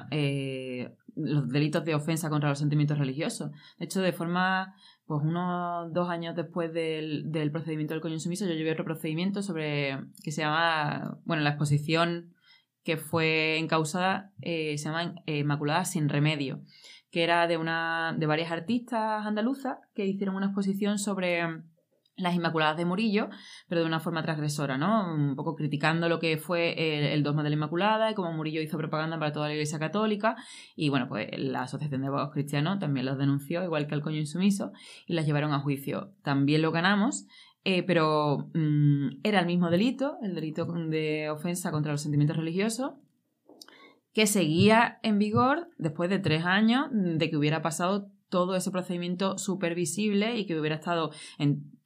[SPEAKER 3] los delitos de ofensa contra los sentimientos religiosos. De hecho, de forma, pues unos 2 años después del procedimiento del Coño Insumiso, yo llevé otro procedimiento que se llama, bueno, la exposición que fue encausada se llama Inmaculada sin remedio, que era de varias artistas andaluzas que hicieron una exposición sobre las Inmaculadas de Murillo, pero de una forma transgresora, ¿no? Un poco criticando lo que fue el dogma de la Inmaculada y cómo Murillo hizo propaganda para toda la Iglesia Católica. Y bueno, pues la Asociación de Abogados Cristianos también los denunció, igual que el Coño Insumiso, y las llevaron a juicio. También lo ganamos, pero era el mismo delito, el delito de ofensa contra los sentimientos religiosos, que seguía en vigor después de 3 años de que hubiera pasado todo ese procedimiento súper visible y que hubiera estado en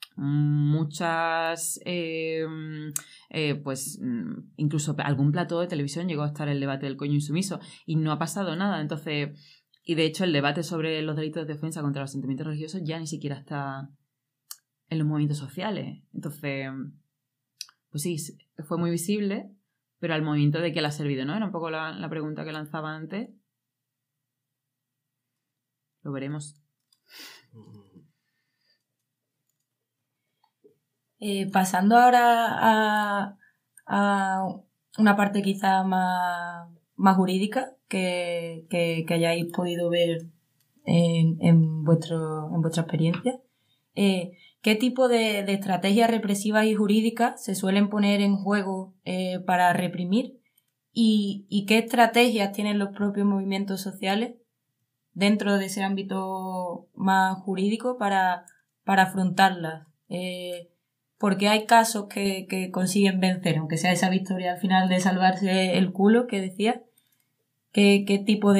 [SPEAKER 3] muchas pues incluso algún plató de televisión llegó a estar el debate del Coño Insumiso y no ha pasado nada. Entonces, y de hecho el debate sobre los delitos de ofensa contra los sentimientos religiosos ya ni siquiera está en los movimientos sociales. Entonces, pues sí, fue muy visible, pero al movimiento de que le ha servido, ¿no? Era un poco la pregunta que lanzaba antes. Lo veremos.
[SPEAKER 1] Pasando ahora a una parte quizá más jurídica que hayáis podido ver en vuestra experiencia. ¿Qué tipo de estrategias represivas y jurídicas se suelen poner en juego para reprimir? ¿Y qué estrategias tienen los propios movimientos sociales dentro de ese ámbito más jurídico para afrontarlas? Porque hay casos que consiguen vencer, aunque sea esa victoria al final de salvarse el culo que decía. ¿Qué tipo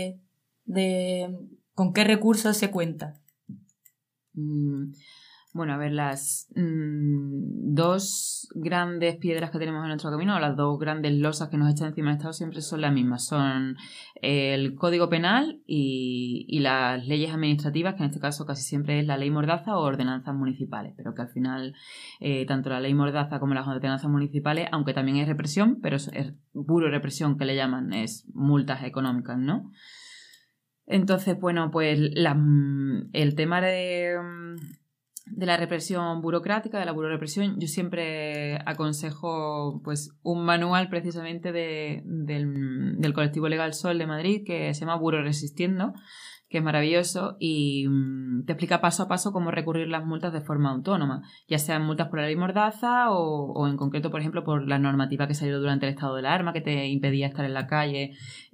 [SPEAKER 1] con qué recursos se cuenta?
[SPEAKER 3] Bueno, a ver, dos grandes piedras que tenemos en nuestro camino, o las dos grandes losas que nos echan encima del Estado, siempre son las mismas. Son el Código Penal y las leyes administrativas, que en este caso casi siempre es la ley Mordaza o ordenanzas municipales, pero que al final tanto la ley Mordaza como las ordenanzas municipales, aunque también es represión, pero es puro represión que le llaman, es multas económicas, ¿no? Entonces, bueno, pues el tema de la represión burocrática, de la burorepresión, yo siempre aconsejo pues un manual precisamente del colectivo Legal Sol de Madrid que se llama Buroresistiendo, que es maravilloso y te explica paso a paso cómo recurrir las multas de forma autónoma, ya sean multas por la ley Mordaza o en concreto, por ejemplo, por la normativa que salió durante el estado de alarma, que te impedía estar en la calle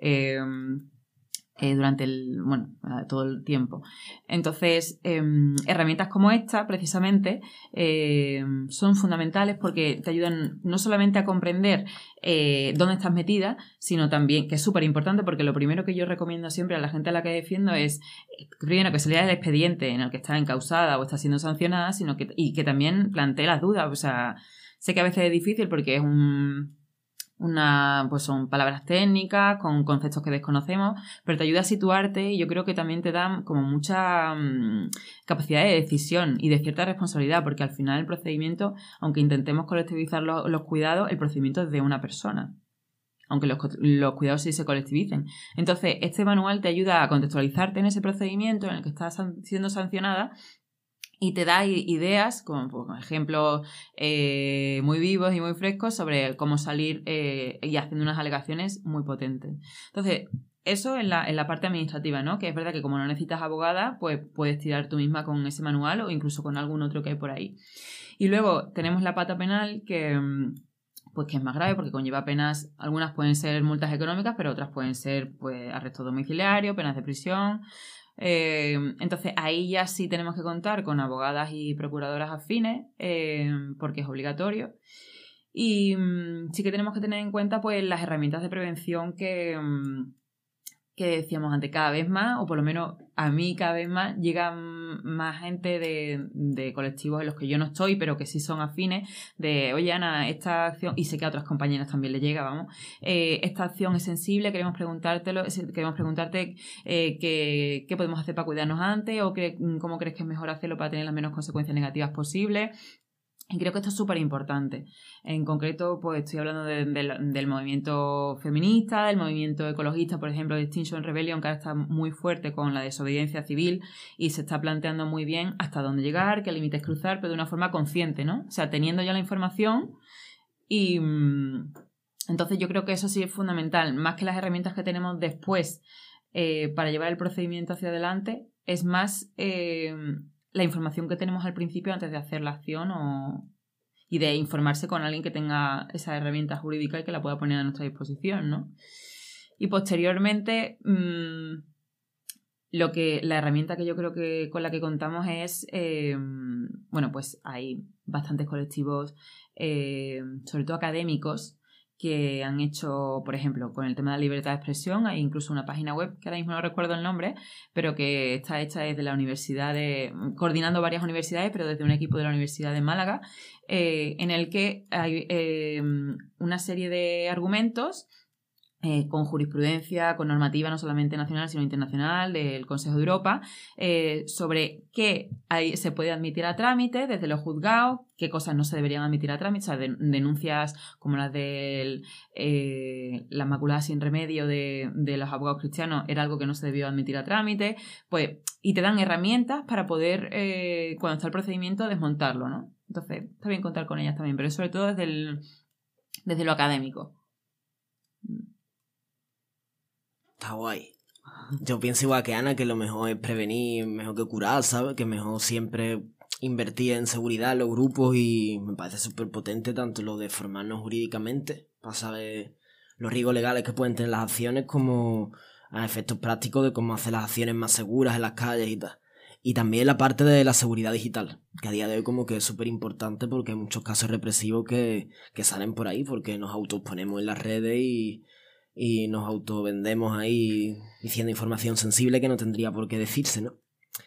[SPEAKER 3] durante todo el tiempo. Entonces, herramientas como esta, precisamente, son fundamentales porque te ayudan no solamente a comprender dónde estás metida, sino también, que es súper importante, porque lo primero que yo recomiendo siempre a la gente a la que defiendo es, primero, que se lea el expediente en el que está encausada o está siendo sancionada, y que también plantee las dudas. O sea, sé que a veces es difícil porque es pues son palabras técnicas con conceptos que desconocemos, pero te ayuda a situarte y yo creo que también te dan como mucha capacidad de decisión y de cierta responsabilidad, porque al final el procedimiento, aunque intentemos colectivizar los cuidados, el procedimiento es de una persona, aunque los cuidados sí se colectivicen. Entonces, este manual te ayuda a contextualizarte en ese procedimiento en el que estás siendo sancionada y te da ideas, como por ejemplo, muy vivos y muy frescos sobre cómo salir y haciendo unas alegaciones muy potentes. Entonces, eso en la parte administrativa, ¿no? Que es verdad que como no necesitas abogada, pues puedes tirar tú misma con ese manual o incluso con algún otro que hay por ahí. Y luego tenemos la pata penal que es más grave porque conlleva penas, algunas pueden ser multas económicas, pero otras pueden ser pues arresto domiciliario, penas de prisión. Entonces ahí ya sí tenemos que contar con abogadas y procuradoras afines porque es obligatorio y sí que tenemos que tener en cuenta pues las herramientas de prevención que decíamos antes, cada vez más, o por lo menos a mí cada vez más, llegan más gente de colectivos en los que yo no estoy, pero que sí son afines, de, oye Ana, esta acción, y sé que a otras compañeras también le llega, vamos, esta acción es sensible, queremos preguntarte qué podemos hacer para cuidarnos antes, o cómo crees que es mejor hacerlo para tener las menos consecuencias negativas posibles. Y creo que esto es súper importante. En concreto, pues estoy hablando del movimiento feminista, del movimiento ecologista, por ejemplo, de Extinction Rebellion, que ahora está muy fuerte con la desobediencia civil y se está planteando muy bien hasta dónde llegar, qué límites cruzar, pero de una forma consciente, ¿no? O sea, teniendo ya la información y entonces yo creo que eso sí es fundamental. Más que las herramientas que tenemos después para llevar el procedimiento hacia adelante, es más la información que tenemos al principio antes de hacer la acción y de informarse con alguien que tenga esa herramienta jurídica y que la pueda poner a nuestra disposición, ¿no? Y posteriormente, la herramienta que yo creo que con la que contamos es, pues hay bastantes colectivos, sobre todo académicos, que han hecho, por ejemplo, con el tema de la libertad de expresión, hay incluso una página web, que ahora mismo no recuerdo el nombre, pero que está hecha desde la universidad coordinando varias universidades, pero desde un equipo de la Universidad de Málaga, en el que hay una serie de argumentos con jurisprudencia, con normativa no solamente nacional sino internacional del Consejo de Europa, sobre qué se puede admitir a trámite desde los juzgados, qué cosas no se deberían admitir a trámite, o sea, denuncias como las de la Inmaculada sin remedio de los abogados cristianos era algo que no se debió admitir a trámite, pues, y te dan herramientas para poder, cuando está el procedimiento, desmontarlo, ¿no? Entonces, está bien contar con ellas también, pero sobre todo desde lo académico.
[SPEAKER 2] Está guay. Yo pienso igual que Ana, que lo mejor es prevenir, mejor que curar, ¿sabes? Que mejor siempre invertir en seguridad en los grupos y me parece súper potente tanto lo de formarnos jurídicamente para saber los riesgos legales que pueden tener las acciones como a efectos prácticos de cómo hacer las acciones más seguras en las calles y tal. Y también la parte de la seguridad digital, que a día de hoy como que es súper importante porque hay muchos casos represivos que salen por ahí porque nos autoexponemos en las redes y nos autovendemos ahí diciendo información sensible que no tendría por qué decirse, ¿no?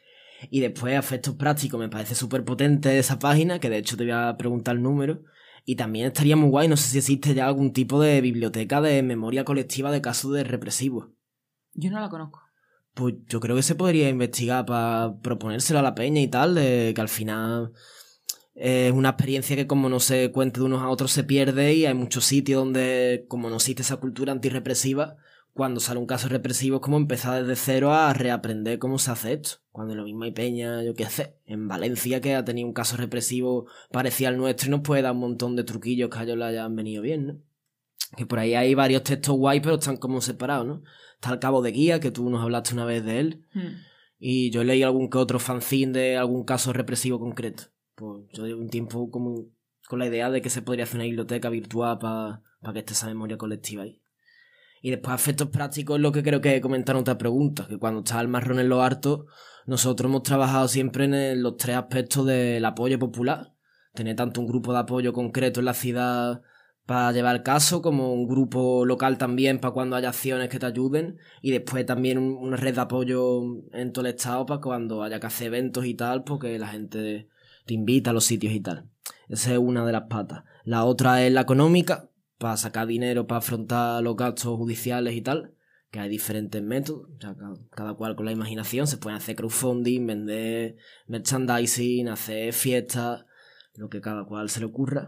[SPEAKER 2] Y después, a efectos prácticos, me parece súper potente esa página, que de hecho te voy a preguntar el número. Y también estaría muy guay, no sé si existe ya algún tipo de biblioteca de memoria colectiva de casos de represivos.
[SPEAKER 3] Yo no la conozco.
[SPEAKER 2] Pues yo creo que se podría investigar para proponérselo a la peña y tal, de que al final es una experiencia que como no se cuenta de unos a otros se pierde, y hay muchos sitios donde, como no existe esa cultura antirrepresiva, cuando sale un caso represivo es como empezar desde cero a reaprender cómo se hace esto. Cuando lo mismo hay peña, yo qué sé, en Valencia, que ha tenido un caso represivo parecido al nuestro y nos puede dar un montón de truquillos que a ellos le hayan venido bien, ¿no? Que por ahí hay varios textos guay, pero están como separados, ¿no? Está el Cabo de Guía, que tú nos hablaste una vez de él, y yo leí algún que otro fanzine de algún caso represivo concreto. Pues yo llevo un tiempo como con la idea de que se podría hacer una biblioteca virtual para que esté esa memoria colectiva ahí. Y después, a efectos prácticos, lo que creo que comentaron otra pregunta, que cuando está el marrón en lo harto, nosotros hemos trabajado siempre en los 3 aspectos del apoyo popular. Tener tanto un grupo de apoyo concreto en la ciudad para llevar el caso, como un grupo local también para cuando haya acciones que te ayuden, y después también una red de apoyo en todo el estado para cuando haya que hacer eventos y tal, porque la gente te invita a los sitios y tal. Esa es una de las patas. La otra es la económica, para sacar dinero para afrontar los gastos judiciales y tal, que hay diferentes métodos, o sea, cada cual con la imaginación. Se pueden hacer crowdfunding, vender merchandising, hacer fiestas, lo que cada cual se le ocurra.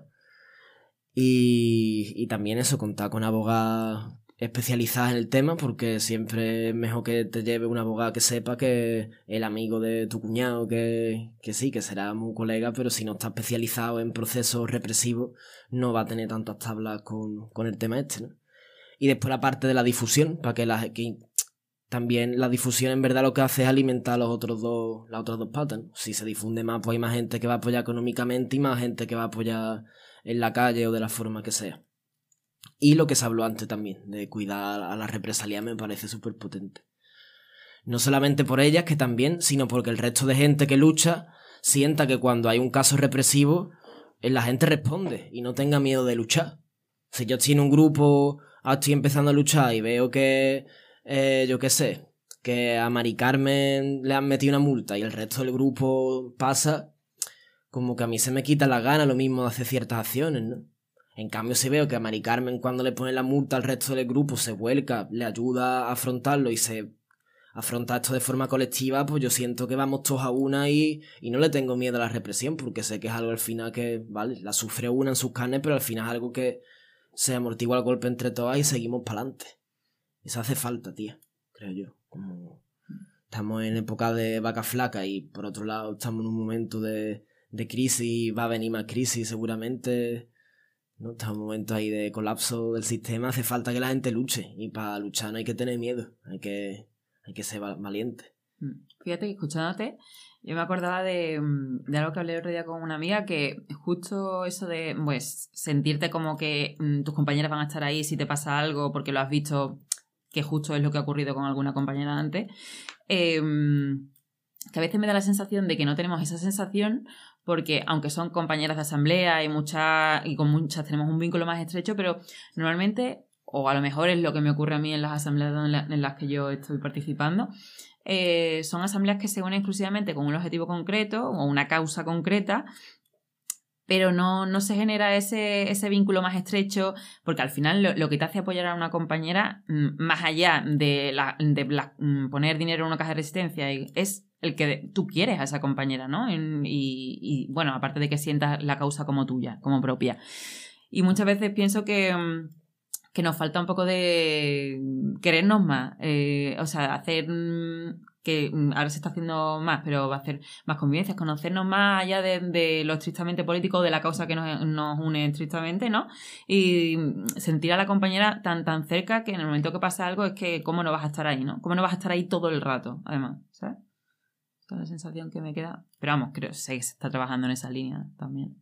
[SPEAKER 2] Y también eso, contar con abogadas especializadas en el tema, porque siempre es mejor que te lleve una abogada que sepa que el amigo de tu cuñado, que sí, que será muy colega, pero si no está especializado en procesos represivos, no va a tener tantas tablas con el tema este, ¿no? Y después la parte de la difusión, para que también la difusión en verdad lo que hace es alimentar las otras dos patas, ¿no? Si se difunde más, pues hay más gente que va a apoyar económicamente y más gente que va a apoyar en la calle o de la forma que sea. Y lo que se habló antes también, de cuidar a las represalias, me parece súper potente. No solamente por ellas, que también, sino porque el resto de gente que lucha sienta que cuando hay un caso represivo, la gente responde y no tenga miedo de luchar. Si yo estoy en un grupo, estoy empezando a luchar y veo que, yo qué sé, que a Mari Carmen le han metido una multa y el resto del grupo pasa, como que a mí se me quita la gana lo mismo de hacer ciertas acciones, ¿no? En cambio, si veo que a Mari Carmen, cuando le pone la multa al resto del grupo, se vuelca, le ayuda a afrontarlo y se afronta esto de forma colectiva, pues yo siento que vamos todos a una y no le tengo miedo a la represión, porque sé que es algo al final que, vale, la sufre una en sus carnes, pero al final es algo que se amortigua el golpe entre todas y seguimos para adelante. Eso hace falta, tía, creo yo. Como estamos en época de vaca flaca y por otro lado estamos en un momento de crisis, va a venir más crisis seguramente, ¿no? Está un momento ahí de colapso del sistema. Hace falta que la gente luche, y para luchar no hay que tener miedo, hay que ser valiente.
[SPEAKER 3] Fíjate que escuchándote yo me acordaba de algo que hablé el otro día con una amiga, que justo eso de pues sentirte como que tus compañeras van a estar ahí si te pasa algo porque lo has visto, que justo es lo que ha ocurrido con alguna compañera antes, que a veces me da la sensación de que no tenemos esa sensación, porque aunque son compañeras de asamblea y con muchas tenemos un vínculo más estrecho, pero normalmente, o a lo mejor es lo que me ocurre a mí en las asambleas en las que yo estoy participando, son asambleas que se unen exclusivamente con un objetivo concreto o una causa concreta, pero no se genera ese vínculo más estrecho, porque al final lo que te hace apoyar a una compañera, más allá de poner dinero en una caja de resistencia, es el que tú quieres a esa compañera, ¿no? Y bueno, aparte de que sientas la causa como tuya, como propia. Y muchas veces pienso que nos falta un poco de querernos más, o sea, hacer que ahora se está haciendo más, pero va a hacer más convivencias, conocernos más allá de lo estrictamente político, de la causa que nos une estrictamente, ¿no? Y sentir a la compañera tan cerca, que en el momento que pasa algo es que cómo no vas a estar ahí, ¿no? Cómo no vas a estar ahí todo el rato, además, ¿sabes? Esa es la sensación que me queda. Pero vamos, sé que se está trabajando en esa línea también.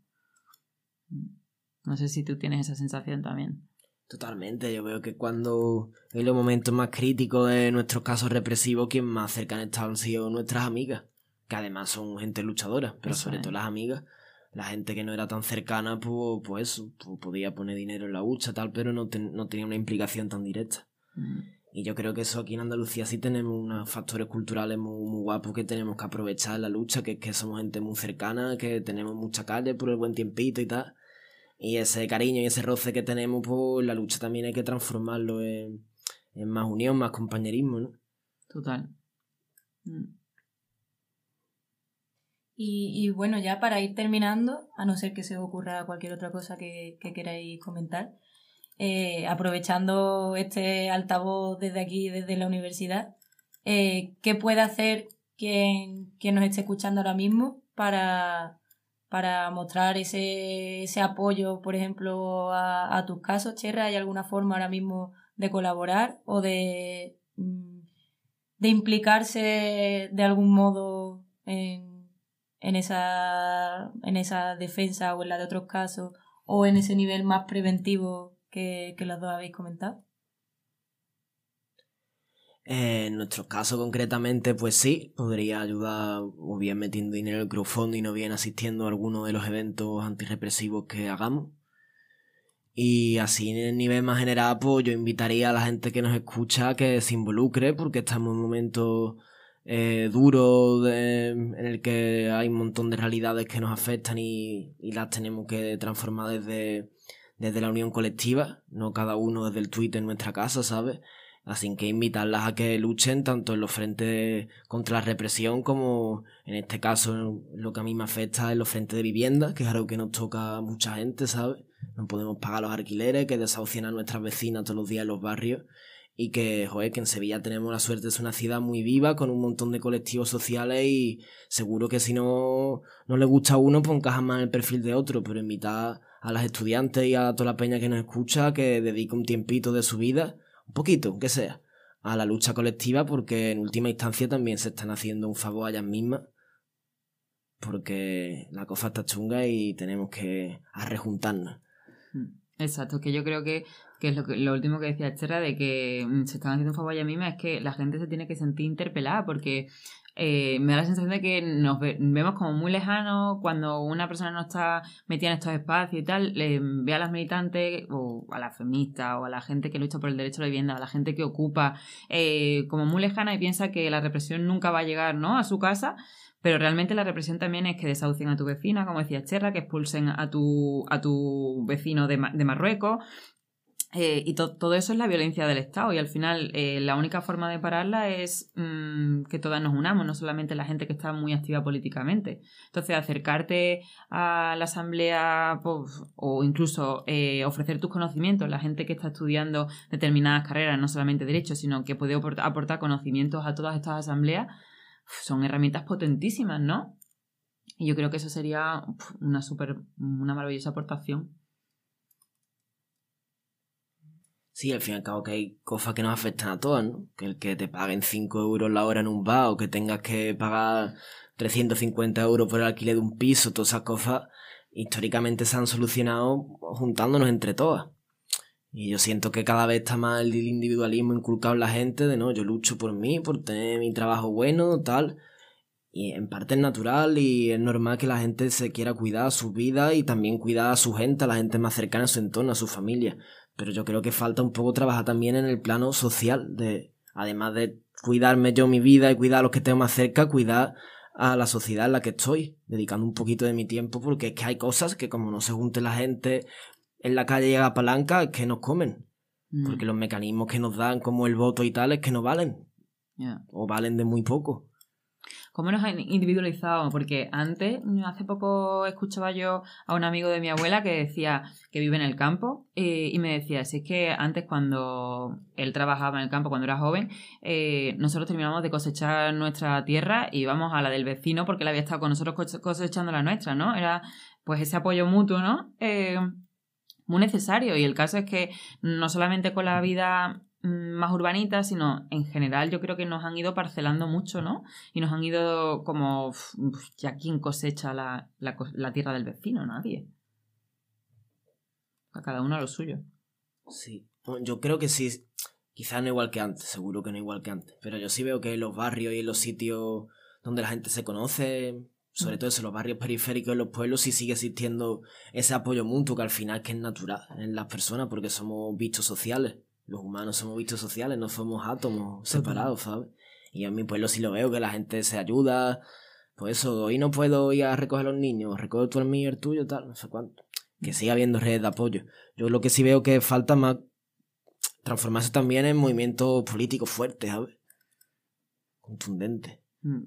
[SPEAKER 3] No sé si tú tienes esa sensación también.
[SPEAKER 2] Totalmente, yo veo que cuando en los momentos más críticos de nuestros casos represivos, quien más cerca han estado han sido nuestras amigas, que además son gente luchadora, pero sobre todo las amigas. La gente que no era tan cercana, pues podía poner dinero en la hucha, tal, pero no tenía una implicación tan directa. Y yo creo que eso aquí en Andalucía sí tenemos unos factores culturales muy guapos que tenemos que aprovechar en la lucha, que es que somos gente muy cercana, que tenemos mucha calle por el buen tiempito y tal. Y ese cariño y ese roce que tenemos, pues la lucha también hay que transformarlo en más unión, más compañerismo, ¿no?
[SPEAKER 3] Total.
[SPEAKER 1] Y bueno, ya para ir terminando, a no ser que se os ocurra cualquier otra cosa que queráis comentar, aprovechando este altavoz desde aquí, desde la universidad, ¿qué puede hacer quien nos esté escuchando ahora mismo para mostrar ese apoyo, por ejemplo, a tus casos, Cherra? ¿Hay alguna forma ahora mismo de colaborar o de implicarse de algún modo en esa defensa o en la de otros casos, o en ese nivel más preventivo que los dos habéis comentado?
[SPEAKER 2] En nuestro caso concretamente, pues sí, podría ayudar o bien metiendo dinero en el crowdfunding o bien asistiendo a alguno de los eventos antirrepresivos que hagamos. Y así en el nivel más general, pues yo invitaría a la gente que nos escucha a que se involucre, porque estamos en un momento duro en el que hay un montón de realidades que nos afectan y las tenemos que transformar desde la unión colectiva, no cada uno desde el Twitter en nuestra casa, ¿sabes? Así que invitarlas a que luchen tanto en los frentes contra la represión como, en este caso, lo que a mí me afecta en los frentes de vivienda, que es algo que nos toca a mucha gente, ¿sabes? No podemos pagar los alquileres, que desahucian a nuestras vecinas todos los días en los barrios y que, joder, que en Sevilla tenemos la suerte de ser una ciudad muy viva con un montón de colectivos sociales y seguro que si no le gusta a uno, pues encaja más en el perfil de otro, pero invitar a las estudiantes y a toda la peña que nos escucha que dedique un tiempito de su vida, un poquito, aunque sea, a la lucha colectiva, porque en última instancia también se están haciendo un favor a ellas mismas, porque la cosa está chunga y tenemos que arrejuntarnos.
[SPEAKER 3] Exacto, que yo creo que es lo último que decía Cherra, de que se están haciendo un favor a ella misma, es que la gente se tiene que sentir interpelada, porque me da la sensación de que nos vemos como muy lejanos cuando una persona no está metida en estos espacios y tal, ve a las militantes o a las feministas o a la gente que lucha por el derecho a la vivienda, a la gente que ocupa, como muy lejana y piensa que la represión nunca va a llegar, ¿no?, a su casa. Pero realmente la represión también es que desahucien a tu vecina, como decía Cherra, que expulsen a tu vecino de Marruecos. Y todo eso es la violencia del Estado. Y al final la única forma de pararla es que todas nos unamos, no solamente la gente que está muy activa políticamente. Entonces, acercarte a la asamblea, pues, o incluso ofrecer tus conocimientos, la gente que está estudiando determinadas carreras, no solamente derecho, sino que puede aportar conocimientos a todas estas asambleas, son herramientas potentísimas, ¿no? Y yo creo que eso sería una maravillosa aportación.
[SPEAKER 2] Sí, al fin y al cabo que hay cosas que nos afectan a todas, ¿no? Que el que te paguen 5 euros la hora en un bar o que tengas que pagar 350 euros por el alquiler de un piso, todas esas cosas históricamente se han solucionado juntándonos entre todas. Y yo siento que cada vez está más el individualismo inculcado en la gente de no, yo lucho por mí, por tener mi trabajo bueno, tal. Y en parte es natural y es normal que la gente se quiera cuidar a su vida y también cuidar a su gente, a la gente más cercana a su entorno, a su familia. Pero yo creo que falta un poco trabajar también en el plano social, además de cuidarme yo mi vida y cuidar a los que tengo más cerca, cuidar a la sociedad en la que estoy, dedicando un poquito de mi tiempo, porque es que hay cosas que como no se junte la gente en la calle y haga palanca, es que nos comen. Porque los mecanismos que nos dan, como el voto y tal, es que no valen. O valen de muy poco.
[SPEAKER 3] ¿Cómo nos han individualizado? Porque hace poco escuchaba yo a un amigo de mi abuela que decía que vive en el campo y me decía, si es que antes cuando él trabajaba en el campo, cuando era joven, nosotros terminábamos de cosechar nuestra tierra y íbamos a la del vecino porque él había estado con nosotros cosechando la nuestra, ¿no? Era pues ese apoyo mutuo, ¿no? Muy necesario. Y el caso es que no solamente con la vida más urbanita, sino en general yo creo que nos han ido parcelando mucho, ¿no? Y nos han ido como, ya quién cosecha la tierra del vecino, nadie. A cada uno a lo suyo.
[SPEAKER 2] Sí, yo creo que sí, quizás no igual que antes, seguro que no igual que antes, pero yo sí veo que en los barrios y en los sitios donde la gente se conoce, sobre todo en los barrios periféricos, en los pueblos, sí sigue existiendo ese apoyo mutuo que al final que es natural en las personas porque somos bichos sociales. Los humanos somos bichos sociales, no somos átomos separados, ¿sabes? Y en mi pueblo sí lo veo, que la gente se ayuda. Pues eso, hoy no puedo ir a recoger a los niños, recoge tú el mío y el tuyo, tal, no sé cuánto. Que siga habiendo redes de apoyo. Yo lo que sí veo que falta más transformarse también en movimientos políticos fuertes, ¿sabes? Contundentes.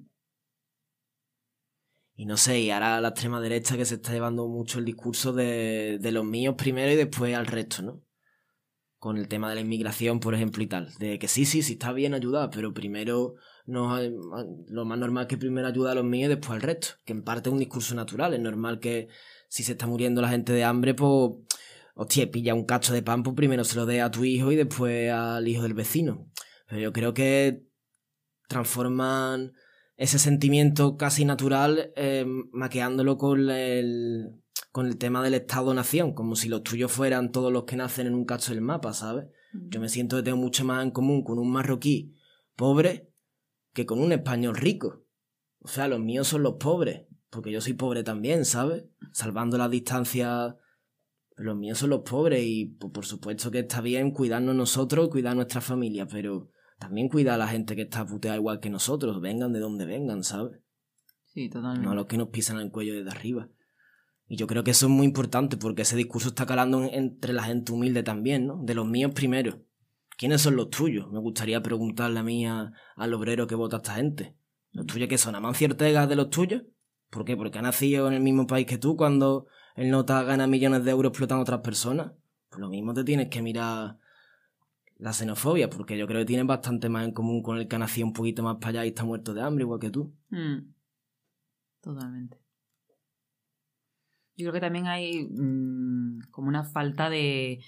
[SPEAKER 2] Y no sé, y ahora la extrema derecha que se está llevando mucho el discurso de los míos primero y después al resto, ¿no? Con el tema de la inmigración, por ejemplo, y tal. De que sí está bien ayudar, pero primero lo más normal es que primero ayuda a los míos y después al resto. Que en parte es un discurso natural. Es normal que si se está muriendo la gente de hambre, pues, hostia, pilla un cacho de pan, pues primero se lo dé a tu hijo y después al hijo del vecino. Pero yo creo que transforman ese sentimiento casi natural maqueándolo con el tema del Estado-nación, como si los tuyos fueran todos los que nacen en un cacho del mapa, ¿sabes? Yo me siento que tengo mucho más en común con un marroquí pobre que con un español rico. O sea, los míos son los pobres, porque yo soy pobre también, ¿sabes? Salvando las distancias, los míos son los pobres y pues, por supuesto que está bien cuidarnos nosotros, cuidar a nuestra familia, pero también cuidar a la gente que está puteada igual que nosotros, vengan de donde vengan, ¿sabes?
[SPEAKER 3] Sí, totalmente.
[SPEAKER 2] No a los que nos pisan el cuello desde arriba. Y yo creo que eso es muy importante porque ese discurso está calando entre la gente humilde también, ¿no? De los míos primero. ¿Quiénes son los tuyos? Me gustaría preguntarle a mí al obrero que vota a esta gente. ¿Los tuyos qué son? ¿Amancio Ortega de los tuyos? ¿Por qué? ¿Porque ha nacido en el mismo país que tú cuando el nota gana millones de euros explotando a otras personas? Pues lo mismo te tienes que mirar la xenofobia, porque yo creo que tienes bastante más en común con el que ha nacido un poquito más para allá y está muerto de hambre, igual que tú.
[SPEAKER 3] Totalmente. Yo creo que también hay como una falta de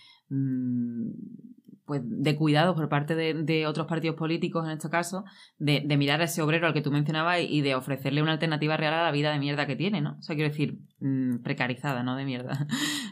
[SPEAKER 3] pues de cuidado por parte de otros partidos políticos, en este caso, de mirar a ese obrero al que tú mencionabas y de ofrecerle una alternativa real a la vida de mierda que tiene, ¿no? O sea, quiero decir, precarizada, no de mierda.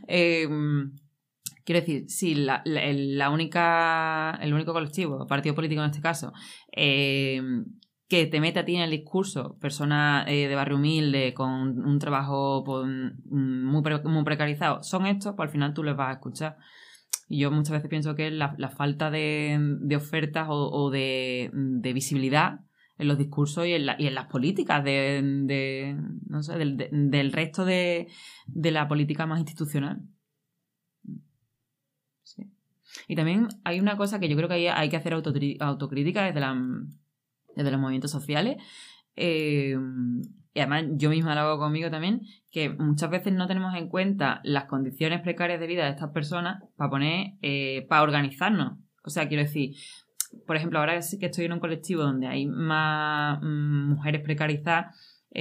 [SPEAKER 3] Quiero decir, si el único colectivo, partido político en este caso, que te mete a ti en el discurso, persona de barrio humilde, con un trabajo pues, muy precarizado, son estos, pues al final tú les vas a escuchar. Y yo muchas veces pienso que la falta de ofertas o de visibilidad en los discursos y en las políticas no sé, del resto de la política más institucional. Sí. Y también hay una cosa que yo creo que hay que hacer autocrítica desde los movimientos sociales. Y además yo misma lo hago conmigo también, que muchas veces no tenemos en cuenta las condiciones precarias de vida de estas personas para organizarnos. O sea, quiero decir, por ejemplo, ahora sí que estoy en un colectivo donde hay más mujeres precarizadas,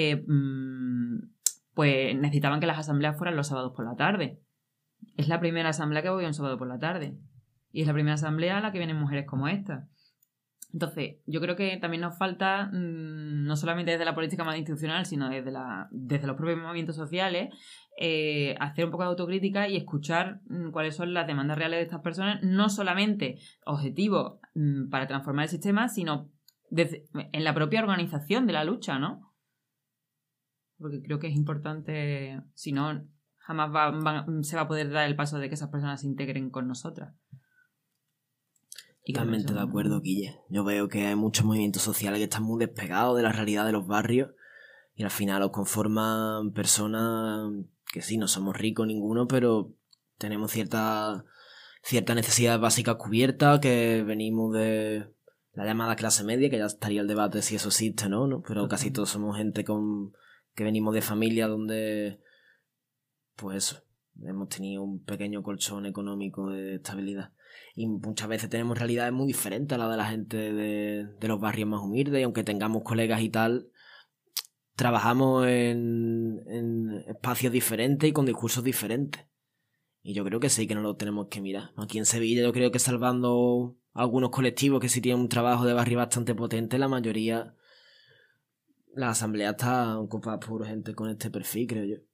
[SPEAKER 3] pues necesitaban que las asambleas fueran los sábados por la tarde. Es la primera asamblea que voy un sábado por la tarde. Y es la primera asamblea a la que vienen mujeres como esta. Entonces, yo creo que también nos falta, no solamente desde la política más institucional, sino desde los propios movimientos sociales, hacer un poco de autocrítica y escuchar cuáles son las demandas reales de estas personas, no solamente objetivos para transformar el sistema, sino en la propia organización de la lucha, ¿no? Porque creo que es importante, si no, jamás se va a poder dar el paso de que esas personas se integren con nosotras.
[SPEAKER 2] Totalmente de acuerdo, Guille. Yo veo que hay muchos movimientos sociales que están muy despegados de la realidad de los barrios y al final los conforman personas que sí, no somos ricos ninguno, pero tenemos ciertas necesidades básicas cubiertas, que venimos de la llamada clase media, que ya estaría el debate si eso existe o no, pero casi todos somos gente que venimos de familias donde, pues eso, hemos tenido un pequeño colchón económico de estabilidad. Y muchas veces tenemos realidades muy diferentes a la de la gente de los barrios más humildes, y aunque tengamos colegas y tal, trabajamos en espacios diferentes y con discursos diferentes. Y yo creo que sí que nos lo tenemos que mirar. Aquí en Sevilla yo creo que salvando algunos colectivos que sí tienen un trabajo de barrio bastante potente, la mayoría, la asamblea está ocupada por gente con este perfil, creo yo.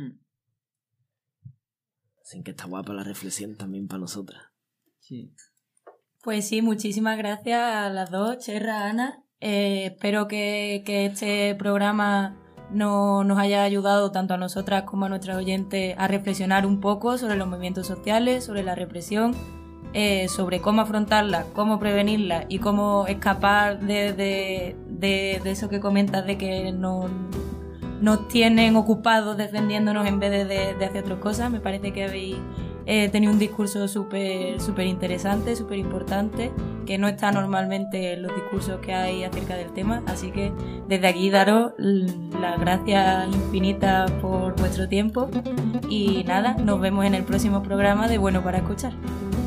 [SPEAKER 2] Así que está guapa la reflexión también para nosotras.
[SPEAKER 3] Sí.
[SPEAKER 1] Pues sí, muchísimas gracias a las dos, Cherra, Ana. Espero que este programa nos haya ayudado tanto a nosotras como a nuestros oyentes a reflexionar un poco sobre los movimientos sociales, sobre la represión sobre cómo afrontarla, cómo prevenirla y cómo escapar de eso que comentas de que nos tienen ocupados defendiéndonos en vez de hacer otras cosas. Me parece que habéis tenido un discurso súper interesante, súper importante, que no está normalmente en los discursos que hay acerca del tema. Así que desde aquí daros las gracias infinitas por vuestro tiempo y nada, nos vemos en el próximo programa de Bueno para Escuchar.